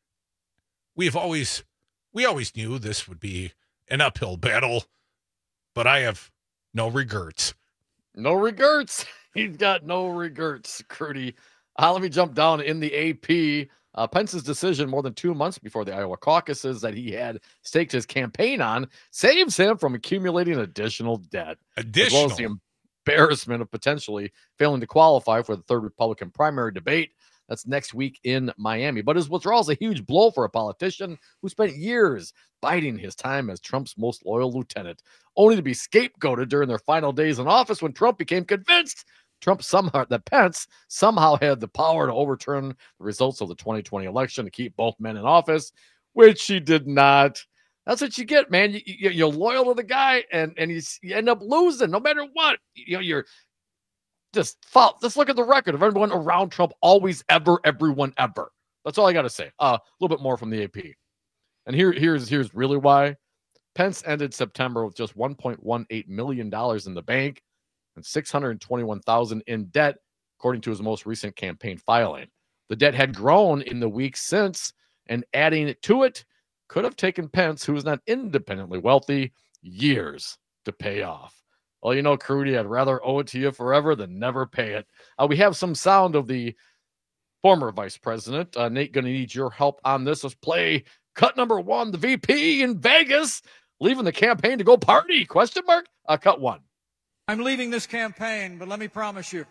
[SPEAKER 19] We always knew this would be an uphill battle, but I have no regrets.
[SPEAKER 20] No regrets. He's got no regrets, Crudy. Let me jump down in the AP. Pence's decision more than 2 months before the Iowa caucuses that he had staked his campaign on saves him from accumulating additional debt. As well as the embarrassment of potentially failing to qualify for the third Republican primary debate. That's next week in Miami. But his withdrawal is a huge blow for a politician who spent years biding his time as Trump's most loyal lieutenant, only to be scapegoated during their final days in office when Trump became convinced that Pence somehow had the power to overturn the results of the 2020 election to keep both men in office, which he did not. That's what you get, man. You're loyal to the guy, and you end up losing no matter what. You're just look at the record of everyone around Trump, always, ever, everyone, ever. That's all I got to say. A little bit more from the AP. And here's really why. Pence ended September with just $1.18 million in the bank and $621,000 in debt, according to his most recent campaign filing. The debt had grown in the weeks since, and adding to it could have taken Pence, who is not independently wealthy, years to pay off. Well, Crudy, I'd rather owe it to you forever than never pay it. We have some sound of the former vice president. Nate, going to need your help on this. Let's play cut number 1, the VP in Vegas, leaving the campaign to go party, ? Cut 1.
[SPEAKER 2] I'm leaving this campaign, but let me promise you,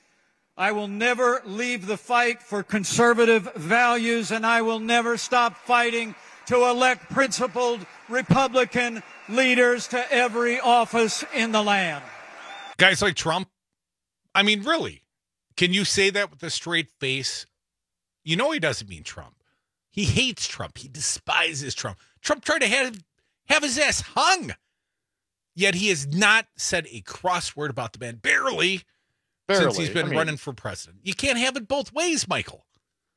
[SPEAKER 2] I will never leave the fight for conservative values, and I will never stop fighting to elect principled Republican leaders to every office in the land.
[SPEAKER 19] Guys like Trump, I mean, really, can you say that with a straight face? He doesn't mean Trump. He hates Trump. He despises Trump. Trump tried to have his ass hung. Yet he has not said a cross word about the man, barely. Since he's been running for president. You can't have it both ways, Michael.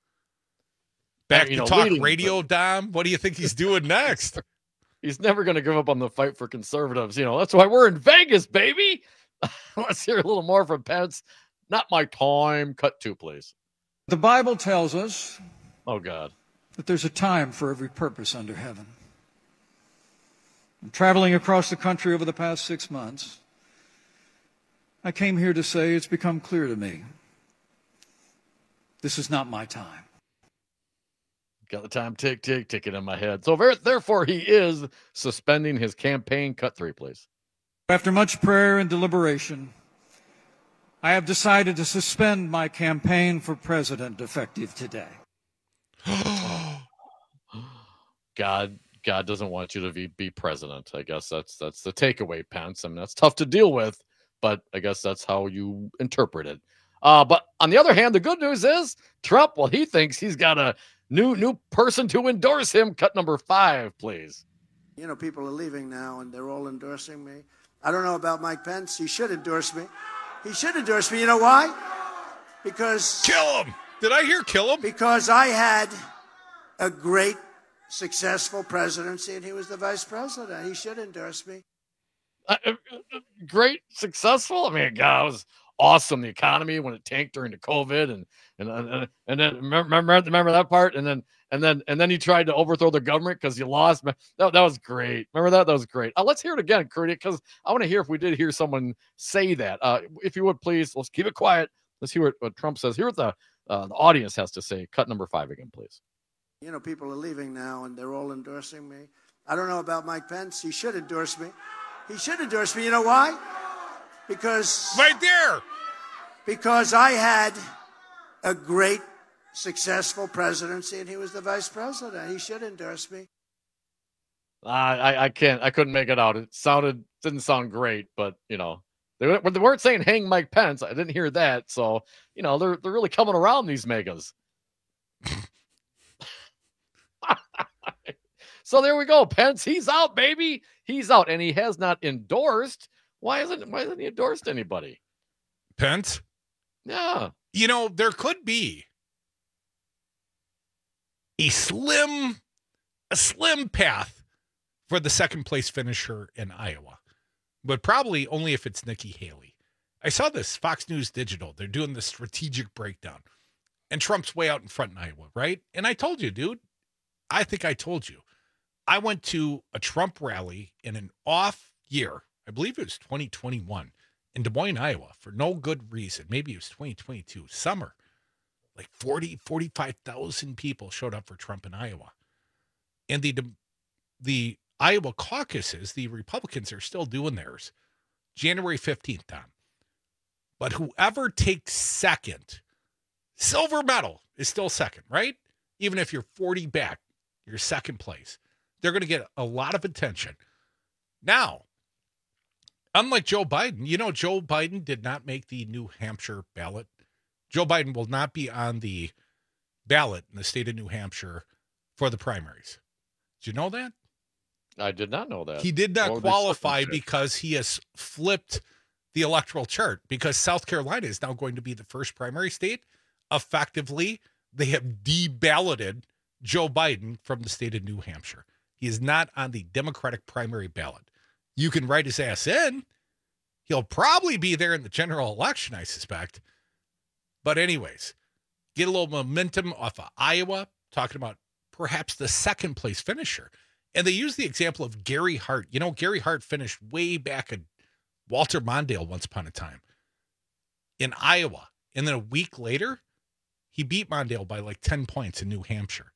[SPEAKER 19] Back to talk radio, Dom. What do you think he's doing next?
[SPEAKER 20] He's never going to give up on the fight for conservatives. That's why we're in Vegas, baby. Let's hear a little more from Pence. Not my time. Cut 2, please.
[SPEAKER 2] The Bible tells us,
[SPEAKER 20] oh God,
[SPEAKER 2] that there's a time for every purpose under heaven. I'm traveling across the country over the past 6 months. I came here to say it's become clear to me. This is not my time.
[SPEAKER 20] Got the time ticking in my head. So therefore, he is suspending his campaign. Cut 3, please.
[SPEAKER 2] After much prayer and deliberation, I have decided to suspend my campaign for president effective today.
[SPEAKER 20] God doesn't want you to be president. I guess that's the takeaway, Pence. I mean, that's tough to deal with, but I guess that's how you interpret it. But on the other hand, the good news is Trump, well, he thinks he's got a new person to endorse him. Cut number 5, please.
[SPEAKER 11] People are leaving now, and they're all endorsing me. I don't know about Mike Pence. He should endorse me. He should endorse me. You know why? Because...
[SPEAKER 19] Kill him! Did I hear kill him?
[SPEAKER 11] Because I had a great, successful presidency, and he was the vice president. He should endorse me.
[SPEAKER 20] Great, successful? I mean, God, it was awesome. The economy when it tanked during the COVID, and then remember that part, and then you tried to overthrow the government because you lost. That was great. Remember that? That was great. Let's hear it again, Crudy, because I want to hear if we did hear someone say that. If you would, please, let's keep it quiet. Let's hear what Trump says. Hear what the audience has to say. Cut number 5 again, please.
[SPEAKER 11] People are leaving now, and they're all endorsing me. I don't know about Mike Pence. He should endorse me. He should endorse me. You know why? Because...
[SPEAKER 19] Right there!
[SPEAKER 11] Because I had a great, successful presidency, and he was the vice president. He should endorse me.
[SPEAKER 20] I couldn't make it out. It didn't sound great, but, They weren't saying hang Mike Pence. I didn't hear that. So, they're really coming around these megas. So there we go. Pence, he's out, baby. He's out. And he has not endorsed. Why hasn't he endorsed anybody?
[SPEAKER 19] Pence?
[SPEAKER 20] Yeah.
[SPEAKER 19] There could be a slim path for the second place finisher in Iowa, but probably only if it's Nikki Haley. I saw this Fox News Digital. They're doing the strategic breakdown, and Trump's way out in front in Iowa, right? And I told you, dude, I think I told you. I went to a Trump rally in an off year. I believe it was 2021 in Des Moines, Iowa, for no good reason. Maybe it was 2022, summer. Like 45,000 people showed up for Trump in Iowa. And the Iowa caucuses, the Republicans are still doing theirs January 15th, Tom. But whoever takes second, silver medal is still second, right? Even if you're 40 back, you're second place. They're going to get a lot of attention. Now, unlike Joe Biden, Joe Biden did not make the New Hampshire ballot. Joe Biden will not be on the ballot in the state of New Hampshire for the primaries. Did you know that?
[SPEAKER 20] I did not know that.
[SPEAKER 19] He did not qualify because he has flipped the electoral chart, because South Carolina is now going to be the first primary state. Effectively, they have de-balloted Joe Biden from the state of New Hampshire. He is not on the Democratic primary ballot. You can write his ass in. He'll probably be there in the general election, I suspect. But anyways, get a little momentum off of Iowa, talking about perhaps the second place finisher. And they use the example of Gary Hart. Gary Hart finished way back at Walter Mondale once upon a time in Iowa. And then a week later, he beat Mondale by like 10 points in New Hampshire.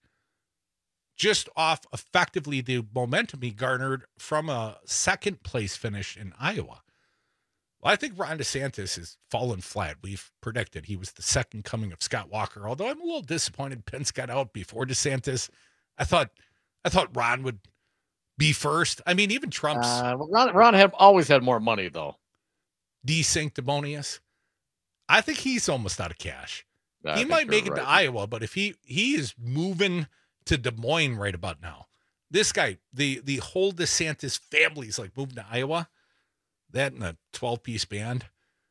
[SPEAKER 19] Just off effectively the momentum he garnered from a second place finish in Iowa. Well, I think Ron DeSantis has fallen flat. We've predicted he was the second coming of Scott Walker, although I'm a little disappointed Pence got out before DeSantis. I thought Ron would be first. I mean, even Trump's
[SPEAKER 20] Ron always had more money, though.
[SPEAKER 19] Sanctimonious. I think he's almost out of cash. He might make it to Iowa, but if he is moving to Des Moines right about now, this guy, the whole DeSantis family is like moving to Iowa. That and a 12-piece band.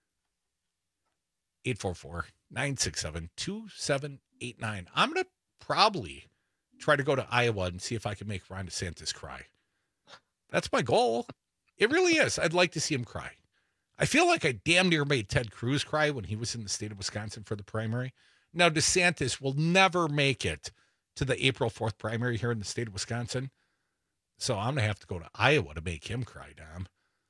[SPEAKER 19] 844-967-2789. I'm going to probably try to go to Iowa and see if I can make Ron DeSantis cry. That's my goal. It really is. I'd like to see him cry. I feel like I damn near made Ted Cruz cry when he was in the state of Wisconsin for the primary. Now, DeSantis will never make it to the April 4th primary here in the state of Wisconsin. So I'm going to have to go to Iowa to make him cry, Dom.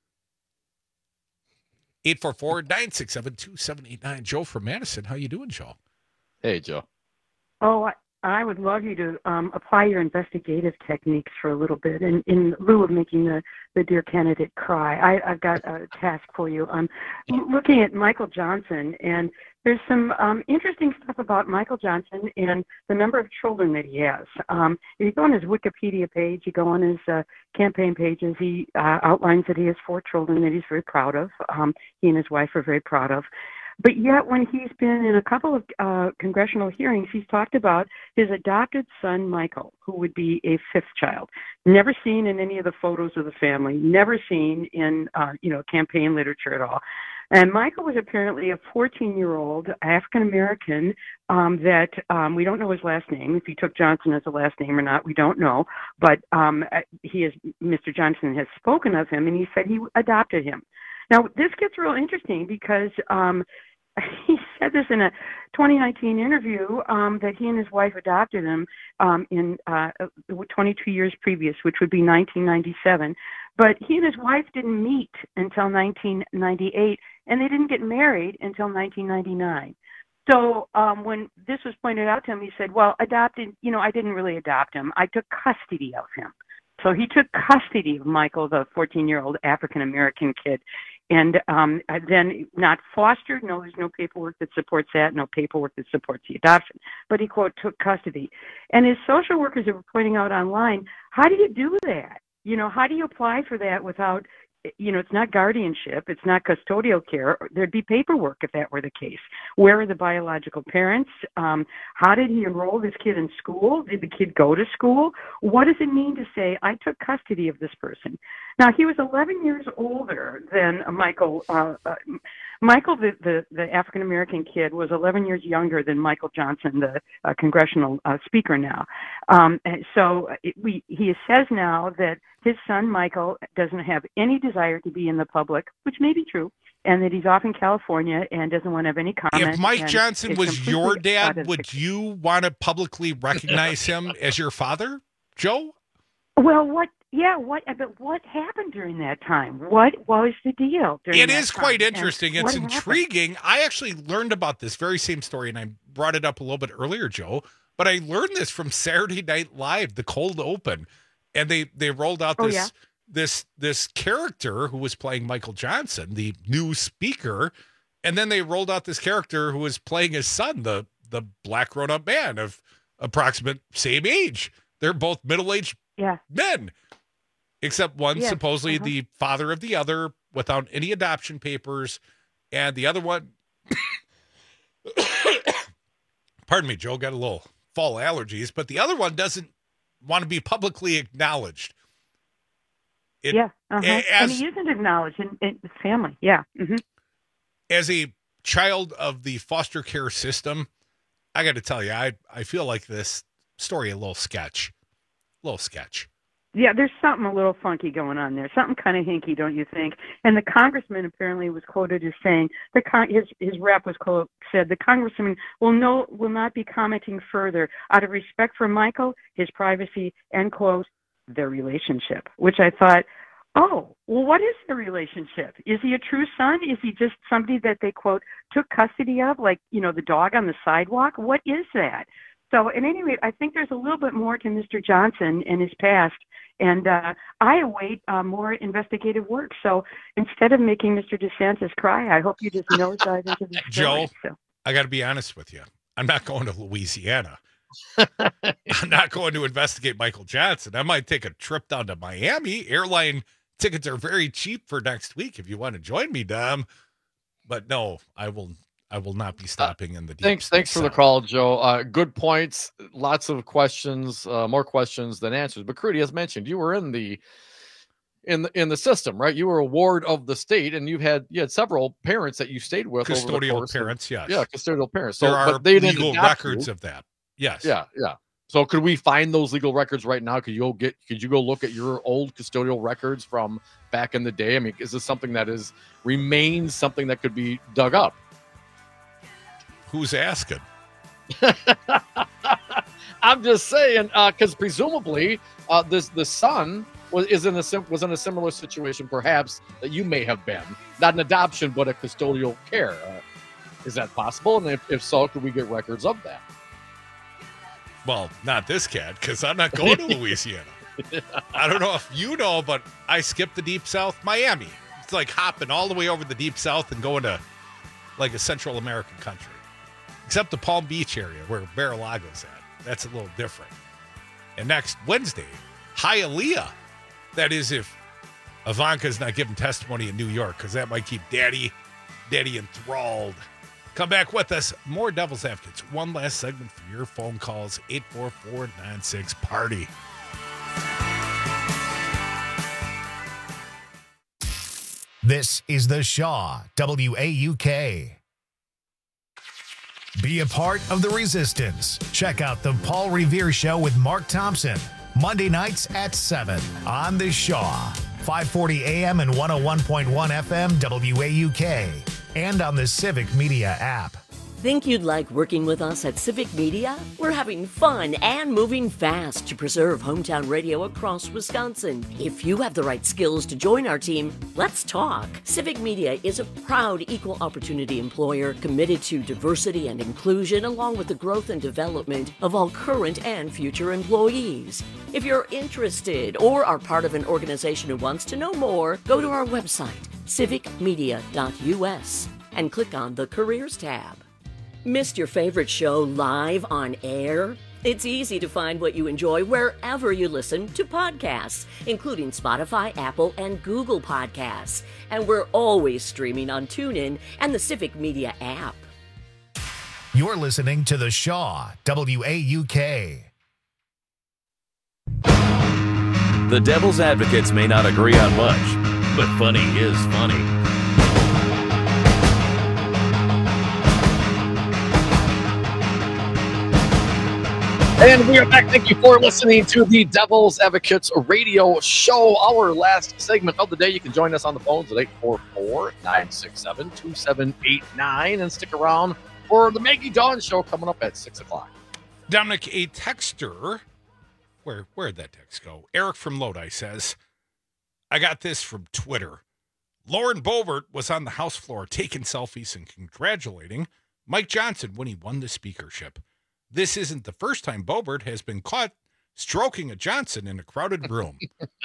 [SPEAKER 19] 844-967-2789. Joe from Madison. How you doing, Joe?
[SPEAKER 20] Hey, Joe.
[SPEAKER 4] Oh, I would love you to apply your investigative techniques for a little bit in lieu of making the dear candidate cry. I've got a task for you. I'm looking at Michael Johnson, and there's some interesting stuff about Michael Johnson and the number of children that he has. If you go on his Wikipedia page, you go on his campaign pages, he outlines that he has 4 children that he's very proud of. He and his wife are very proud of. But yet when he's been in a couple of congressional hearings, he's talked about his adopted son, Michael, who would be a 5th child. Never seen in any of the photos of the family, never seen in, campaign literature at all. And Michael was apparently a 14-year-old African-American that we don't know his last name. If he took Johnson as a last name or not, we don't know. But Mr. Johnson has spoken of him, and he said he adopted him. Now, this gets real interesting because he said this in a 2019 interview that he and his wife adopted him in 22 years previous, which would be 1997. But he and his wife didn't meet until 1998, and they didn't get married until 1999. So when this was pointed out to him, he said, well, adopted, I didn't really adopt him. I took custody of him. So he took custody of Michael, the 14-year-old African-American kid, and then not fostered. No, there's no paperwork that supports that, no paperwork that supports the adoption. But he, quote, took custody. And his social workers are pointing out online, how do you do that? How do you apply for that without it's not guardianship, it's not custodial care. There'd be paperwork if that were the case. Where are the biological parents? How did he enroll this kid in school? Did the kid go to school? What does it mean to say, I took custody of this person? Now, he was 11 years older than Michael. Michael, the African-American kid, was 11 years younger than Michael Johnson, the congressional speaker now. He says now that his son, Michael, doesn't have any desire to be in the public, which may be true, and that he's off in California and doesn't want to have any comment.
[SPEAKER 19] If Mike Johnson was your dad, would you want to publicly recognize him as your father, Joe?
[SPEAKER 4] Well, but what happened during that time? What was the deal?
[SPEAKER 19] It is quite interesting. It's intriguing. I actually learned about this very same story, and I brought it up a little bit earlier, Joe, but I learned this from Saturday Night Live, the cold open, and they rolled out this character who was playing Michael Johnson, the new speaker, and then they rolled out this character who was playing his son, the black grown-up man of approximate same age. They're both middle-aged men, except one supposedly the father of the other without any adoption papers, and the other one, pardon me, Joe, got a little fall allergies, but the other one doesn't want to be publicly acknowledged.
[SPEAKER 4] And he isn't acknowledged in his family.
[SPEAKER 19] As a child of the foster care system, I got to tell you, I feel like this story a little sketch.
[SPEAKER 4] Yeah, there's something a little funky going on there. Something kind of hinky, don't you think? And the congressman apparently was quoted as saying, his rep was said, the congressman will not be commenting further out of respect for Michael, his privacy, and, quote, their relationship, which I thought, oh, well, what is the relationship? Is he a true son? Is he just somebody that they, quote, took custody of, like, the dog on the sidewalk? What is that? So at any rate, I think there's a little bit more to Mr. Johnson and his past, and I await more investigative work. So instead of making Mr. DeSantis cry, I hope you just nosedive into the story.
[SPEAKER 19] Joe, I got to be honest with you. I'm not going to Louisiana. I'm not going to investigate Michael Johnson. I might take a trip down to Miami. Airline tickets are very cheap for next week if you want to join me, Dom. But no, I will not be stopping in the deep
[SPEAKER 20] Thanks for the call, Joe. Good points. Lots of questions, more questions than answers. But Crudy, as mentioned, you were in the system, right? You were a ward of the state, and you had several parents that you stayed with.
[SPEAKER 19] Custodial parents, yes.
[SPEAKER 20] Yeah, custodial parents. So,
[SPEAKER 19] there are
[SPEAKER 20] but they
[SPEAKER 19] legal records of that. Yes.
[SPEAKER 20] Yeah. So could we find those legal records right now? Could you go look at your old custodial records from back in the day? I mean, is this something that remains something that could be dug up?
[SPEAKER 19] Who's asking?
[SPEAKER 20] I'm just saying, because presumably the son was in a similar situation, perhaps, that you may have been. Not an adoption, but a custodial care. Is that possible? And if so, could we get records of that?
[SPEAKER 19] Well, not this cat, because I'm not going to Louisiana. I don't know if you know, but I skipped the Deep South, Miami. It's like hopping all the way over the Deep South and going to like a Central American country. Except the Palm Beach area where Mar-a-Lago's at. That's a little different. And next Wednesday, Hialeah. That is if Ivanka's not giving testimony in New York, because that might keep Daddy enthralled. Come back with us. More Devil's Advocates. One last segment for your phone calls. 844-96-PARTY.
[SPEAKER 1] This is the Shaw WAUK. Be a part of the resistance. Check out the Paul Revere Show with Mark Thompson. Monday nights at 7 on the Shaw. 540 AM and 101.1 FM WAUK. And on the Civic Media app.
[SPEAKER 13] Think you'd like working with us at Civic Media? We're having fun and moving fast to preserve hometown radio across Wisconsin. If you have the right skills to join our team, let's talk. Civic Media is a proud equal opportunity employer committed to diversity and inclusion, along with the growth and development of all current and future employees. If you're interested or are part of an organization who wants to know more, go to our website, civicmedia.us, and click on the Careers tab. Missed your favorite show live on air? It's easy to find what you enjoy wherever you listen to podcasts, including Spotify, Apple, and Google Podcasts. And we're always streaming on TuneIn and the Civic Media app.
[SPEAKER 1] You're listening to The Shaw, WAUK.
[SPEAKER 5] The Devil's Advocates may not agree on much, but funny is funny.
[SPEAKER 20] And we are back. Thank you for listening to the Devil's Advocates radio show. Our last segment of the day. You can join us on the phones at 844-967-2789 and stick around for the Maggie Dawn show coming up at 6 o'clock.
[SPEAKER 19] Dominic, a texter, where'd that text go? Eric from Lodi says, I got this from Twitter. Lauren Boebert was on the House floor taking selfies and congratulating Mike Johnson when he won the speakership. This isn't the first time Boebert has been caught stroking a Johnson in a crowded room.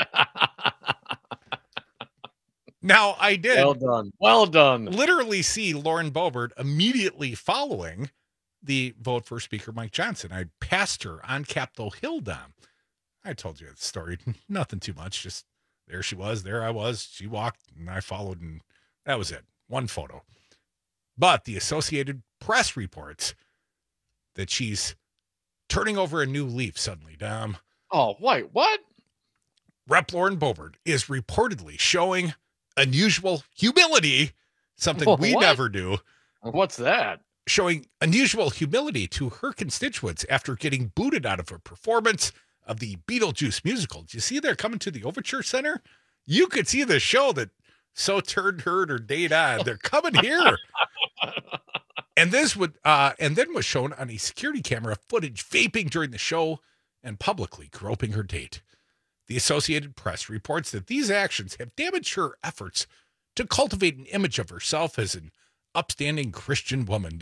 [SPEAKER 19] Now, I did.
[SPEAKER 20] Well done.
[SPEAKER 19] Literally see Lauren Boebert immediately following the vote for Speaker Mike Johnson. I passed her on Capitol Hill, Dom. I told you the story. Nothing too much. Just there she was. There I was. She walked and I followed, and that was it. One photo. But the Associated Press reports that she's turning over a new leaf suddenly, Dom.
[SPEAKER 20] Oh, wait, what?
[SPEAKER 19] Rep. Lauren Boebert is reportedly showing unusual humility, something we never do.
[SPEAKER 20] What's that?
[SPEAKER 19] Showing unusual humility to her constituents after getting booted out of a performance of the Beetlejuice musical. Did you see they're coming to the Overture Center? You could see the show that So Turned Heard or Date On. They're coming here. And this then was shown on a security camera footage vaping during the show and publicly groping her date. The Associated Press reports that these actions have damaged her efforts to cultivate an image of herself as an upstanding Christian woman.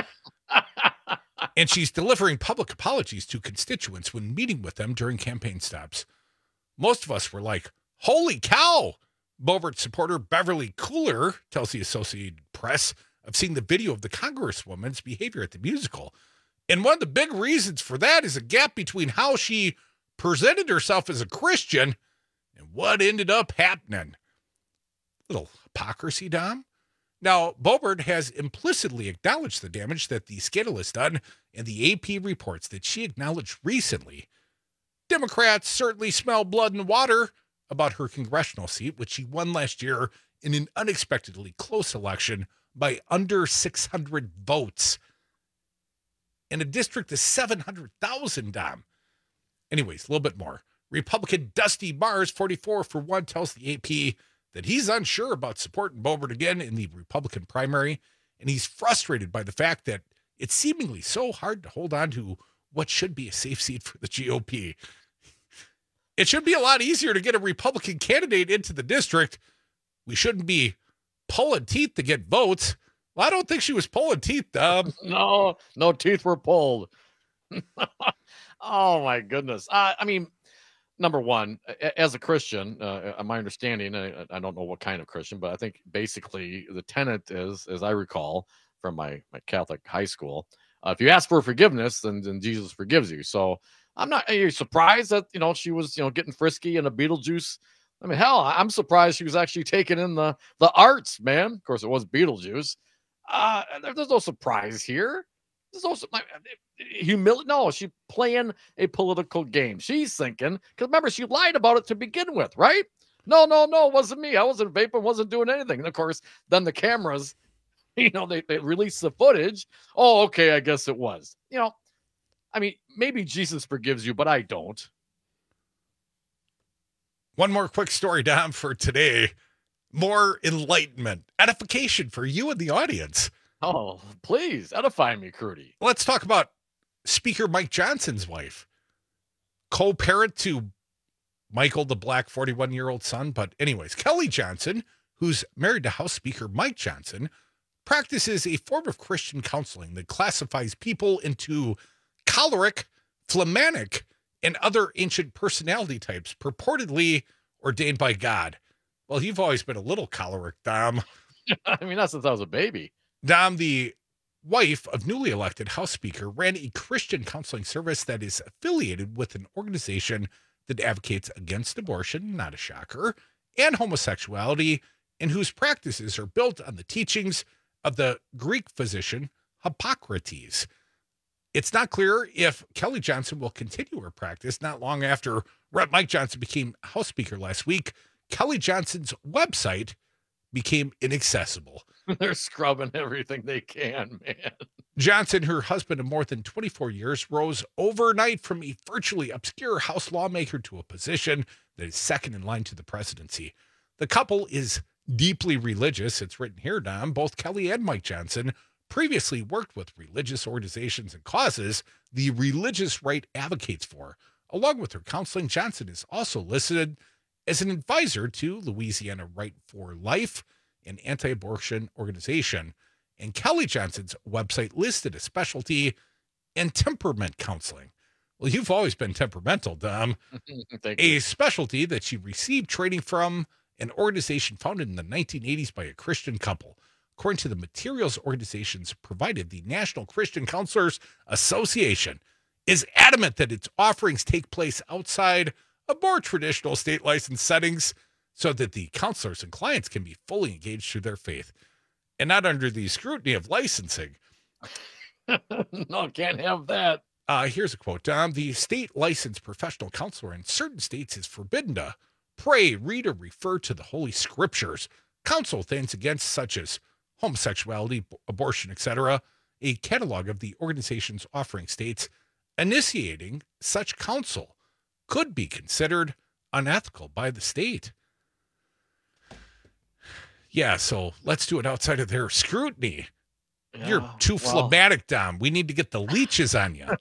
[SPEAKER 19] And she's delivering public apologies to constituents when meeting with them during campaign stops. Most of us were like, holy cow! Boebert supporter Beverly Cooler tells the Associated Press of seeing the video of the Congresswoman's behavior at the musical. And one of the big reasons for that is a gap between how she presented herself as a Christian and what ended up happening. Little hypocrisy, Dom. Now, Boebert has implicitly acknowledged the damage that the scandal has done, and the AP reports that she acknowledged recently. Democrats certainly smell blood and water about her congressional seat, which she won last year in an unexpectedly close election by under 600 votes in a district of 700,000, Dom. Anyways, a little bit more. Republican Dusty Mars, 44 for 1, tells the AP that he's unsure about supporting Boebert again in the Republican primary, and he's frustrated by the fact that it's seemingly so hard to hold on to what should be a safe seat for the GOP. It should be a lot easier to get a Republican candidate into the district. We shouldn't be pulling teeth to get votes. Well, I don't think she was pulling teeth, Dom.
[SPEAKER 20] No teeth were pulled. Oh, my goodness. I mean, number one, as a Christian, my understanding, I don't know what kind of Christian, but I think basically the tenet is, as I recall from my Catholic high school, if you ask for forgiveness, then Jesus forgives you. So I'm not surprised that, she was, getting frisky in a Beetlejuice. I mean, hell, I'm surprised she was actually taking in the arts, man. Of course, it was Beetlejuice. There's no surprise here. There's no humility. No, she's playing a political game. She's thinking, because remember, she lied about it to begin with, right? No, it wasn't me. I wasn't vaping, wasn't doing anything. And of course, then the cameras, they release the footage. Oh, okay, I guess it was. I mean, maybe Jesus forgives you, but I don't.
[SPEAKER 19] One more quick story, Dom, for today. More enlightenment, edification for you and the audience.
[SPEAKER 20] Oh, please, edify me, Crudy.
[SPEAKER 19] Let's talk about Speaker Mike Johnson's wife. Co-parent to Michael, the black 41-year-old son. But anyways, Kelly Johnson, who's married to House Speaker Mike Johnson, practices a form of Christian counseling that classifies people into choleric, phlegmatic, and other ancient personality types purportedly ordained by God. Well, you've always been a little choleric, Dom.
[SPEAKER 20] I mean, not since I was a baby.
[SPEAKER 19] Dom, the wife of newly elected House Speaker, ran a Christian counseling service that is affiliated with an organization that advocates against abortion, not a shocker, and homosexuality, and whose practices are built on the teachings of the Greek physician Hippocrates. It's not clear if Kelly Johnson will continue her practice. Not long after Rep. Mike Johnson became House Speaker last week, Kelly Johnson's website became inaccessible.
[SPEAKER 20] They're scrubbing everything they can, man.
[SPEAKER 19] Johnson, her husband of more than 24 years, rose overnight from a virtually obscure House lawmaker to a position that is second in line to the presidency. The couple is deeply religious. It's written here, Dom. Both Kelly and Mike Johnson previously worked with religious organizations and causes the religious right advocates for. Along with her counseling, Johnson is also listed as an advisor to Louisiana Right for Life, an anti-abortion organization. And Kelly Johnson's website listed a specialty in temperament counseling. Well, you've always been temperamental, Dom. A specialty that she received training from an organization founded in the 1980s by a Christian couple. According to the materials organizations provided, the National Christian Counselors Association is adamant that its offerings take place outside of more traditional state licensed settings so that the counselors and clients can be fully engaged through their faith and not under the scrutiny of licensing.
[SPEAKER 20] No, can't have that.
[SPEAKER 19] Here's a quote, Dom. The state licensed professional counselor in certain states is forbidden to pray, read, or refer to the Holy Scriptures, counsel things against such as homosexuality, abortion, etc. A catalog of the organization's offering states initiating such counsel could be considered unethical by the state. Yeah, so let's do it outside of their scrutiny. Yeah, you're too phlegmatic, Dom. We need to get the leeches on you.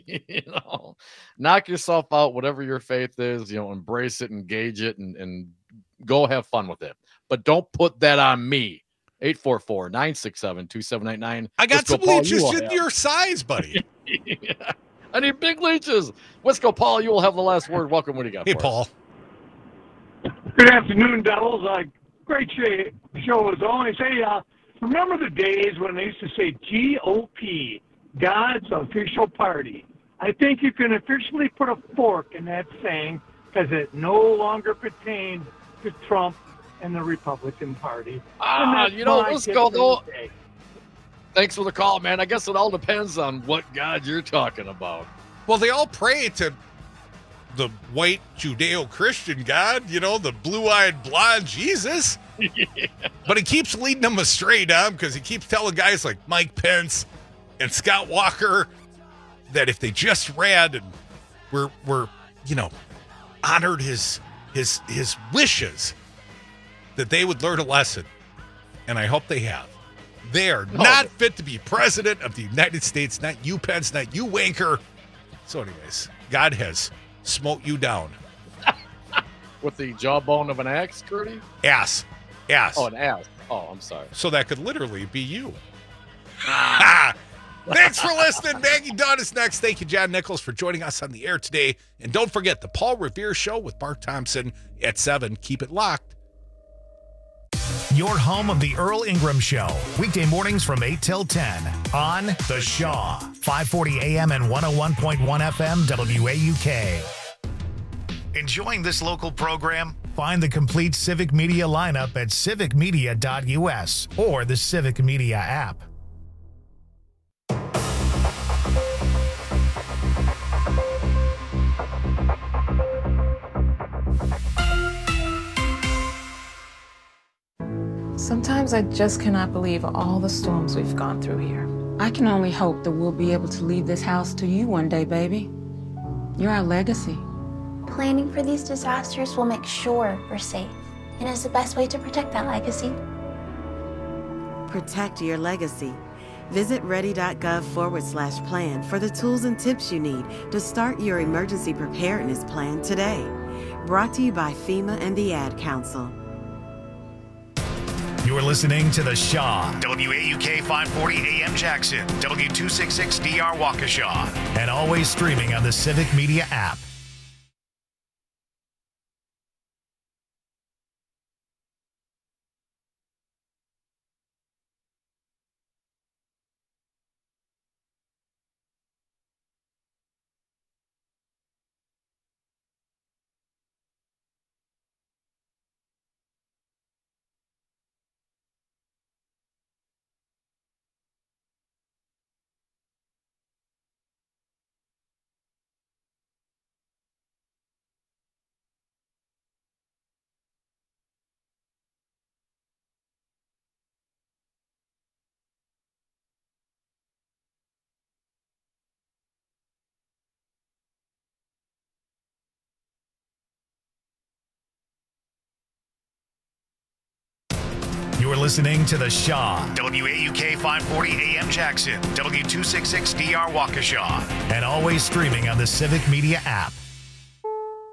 [SPEAKER 20] Knock yourself out, whatever your faith is, embrace it, engage it, and go have fun with it. But don't put that on me. 844-967-2799.
[SPEAKER 19] I got some leeches in your size, buddy.
[SPEAKER 20] Yeah. I need big leeches. Wisco Paul, you will have the last word. Welcome. What do you got?
[SPEAKER 19] Hey, Paul.
[SPEAKER 14] Good afternoon, Devils. Great show as always. Hey, remember the days when they used to say GOP, God's official party? I think you can officially put a fork in that saying because it no longer pertains to Trump and the Republican Party.
[SPEAKER 20] Let's go though. Thanks for the call, man. I guess it all depends on what God you're talking about.
[SPEAKER 19] Well, they all pray to the white Judeo-Christian God, the blue-eyed blonde Jesus. Yeah. But he keeps leading them astray, Dom, because he keeps telling guys like Mike Pence and Scott Walker that if they just read and were honored his wishes, that they would learn a lesson. And I hope they have. They are not fit to be president of the United States. Not you, Pence, not you, wanker. So anyways, God has smote you down.
[SPEAKER 20] With the jawbone of an axe, Curdy?
[SPEAKER 19] Ass.
[SPEAKER 20] Oh, an ass. Oh, I'm sorry.
[SPEAKER 19] So that could literally be you. Thanks for listening. Maggie Dunn is next. Thank you, John Nichols, for joining us on the air today. And don't forget the Paul Revere Show with Mark Thompson at 7. Keep it locked.
[SPEAKER 1] Your home of the Earl Ingram Show. Weekday mornings from 8 till 10 on The Shaw. 540 AM and 101.1 FM WAUK. Enjoying this local program? Find the complete Civic Media lineup at civicmedia.us or the Civic Media app.
[SPEAKER 16] Sometimes I just cannot believe all the storms we've gone through here. I can only hope that we'll be able to leave this house to you one day, baby. You're our legacy.
[SPEAKER 17] Planning for these disasters will make sure we're safe, and is the best way to protect that legacy.
[SPEAKER 18] Protect your legacy. Visit ready.gov/plan for the tools and tips you need to start your emergency preparedness plan today. Brought to you by FEMA and the Ad Council.
[SPEAKER 1] You're listening to The Shaw, WAUK 540 AM Jackson, W266DR Waukesha, and always streaming on the Civic Media app. listening to The Shaw, WAUK 540 AM Jackson, W266DR Waukesha, and always streaming on the Civic Media app.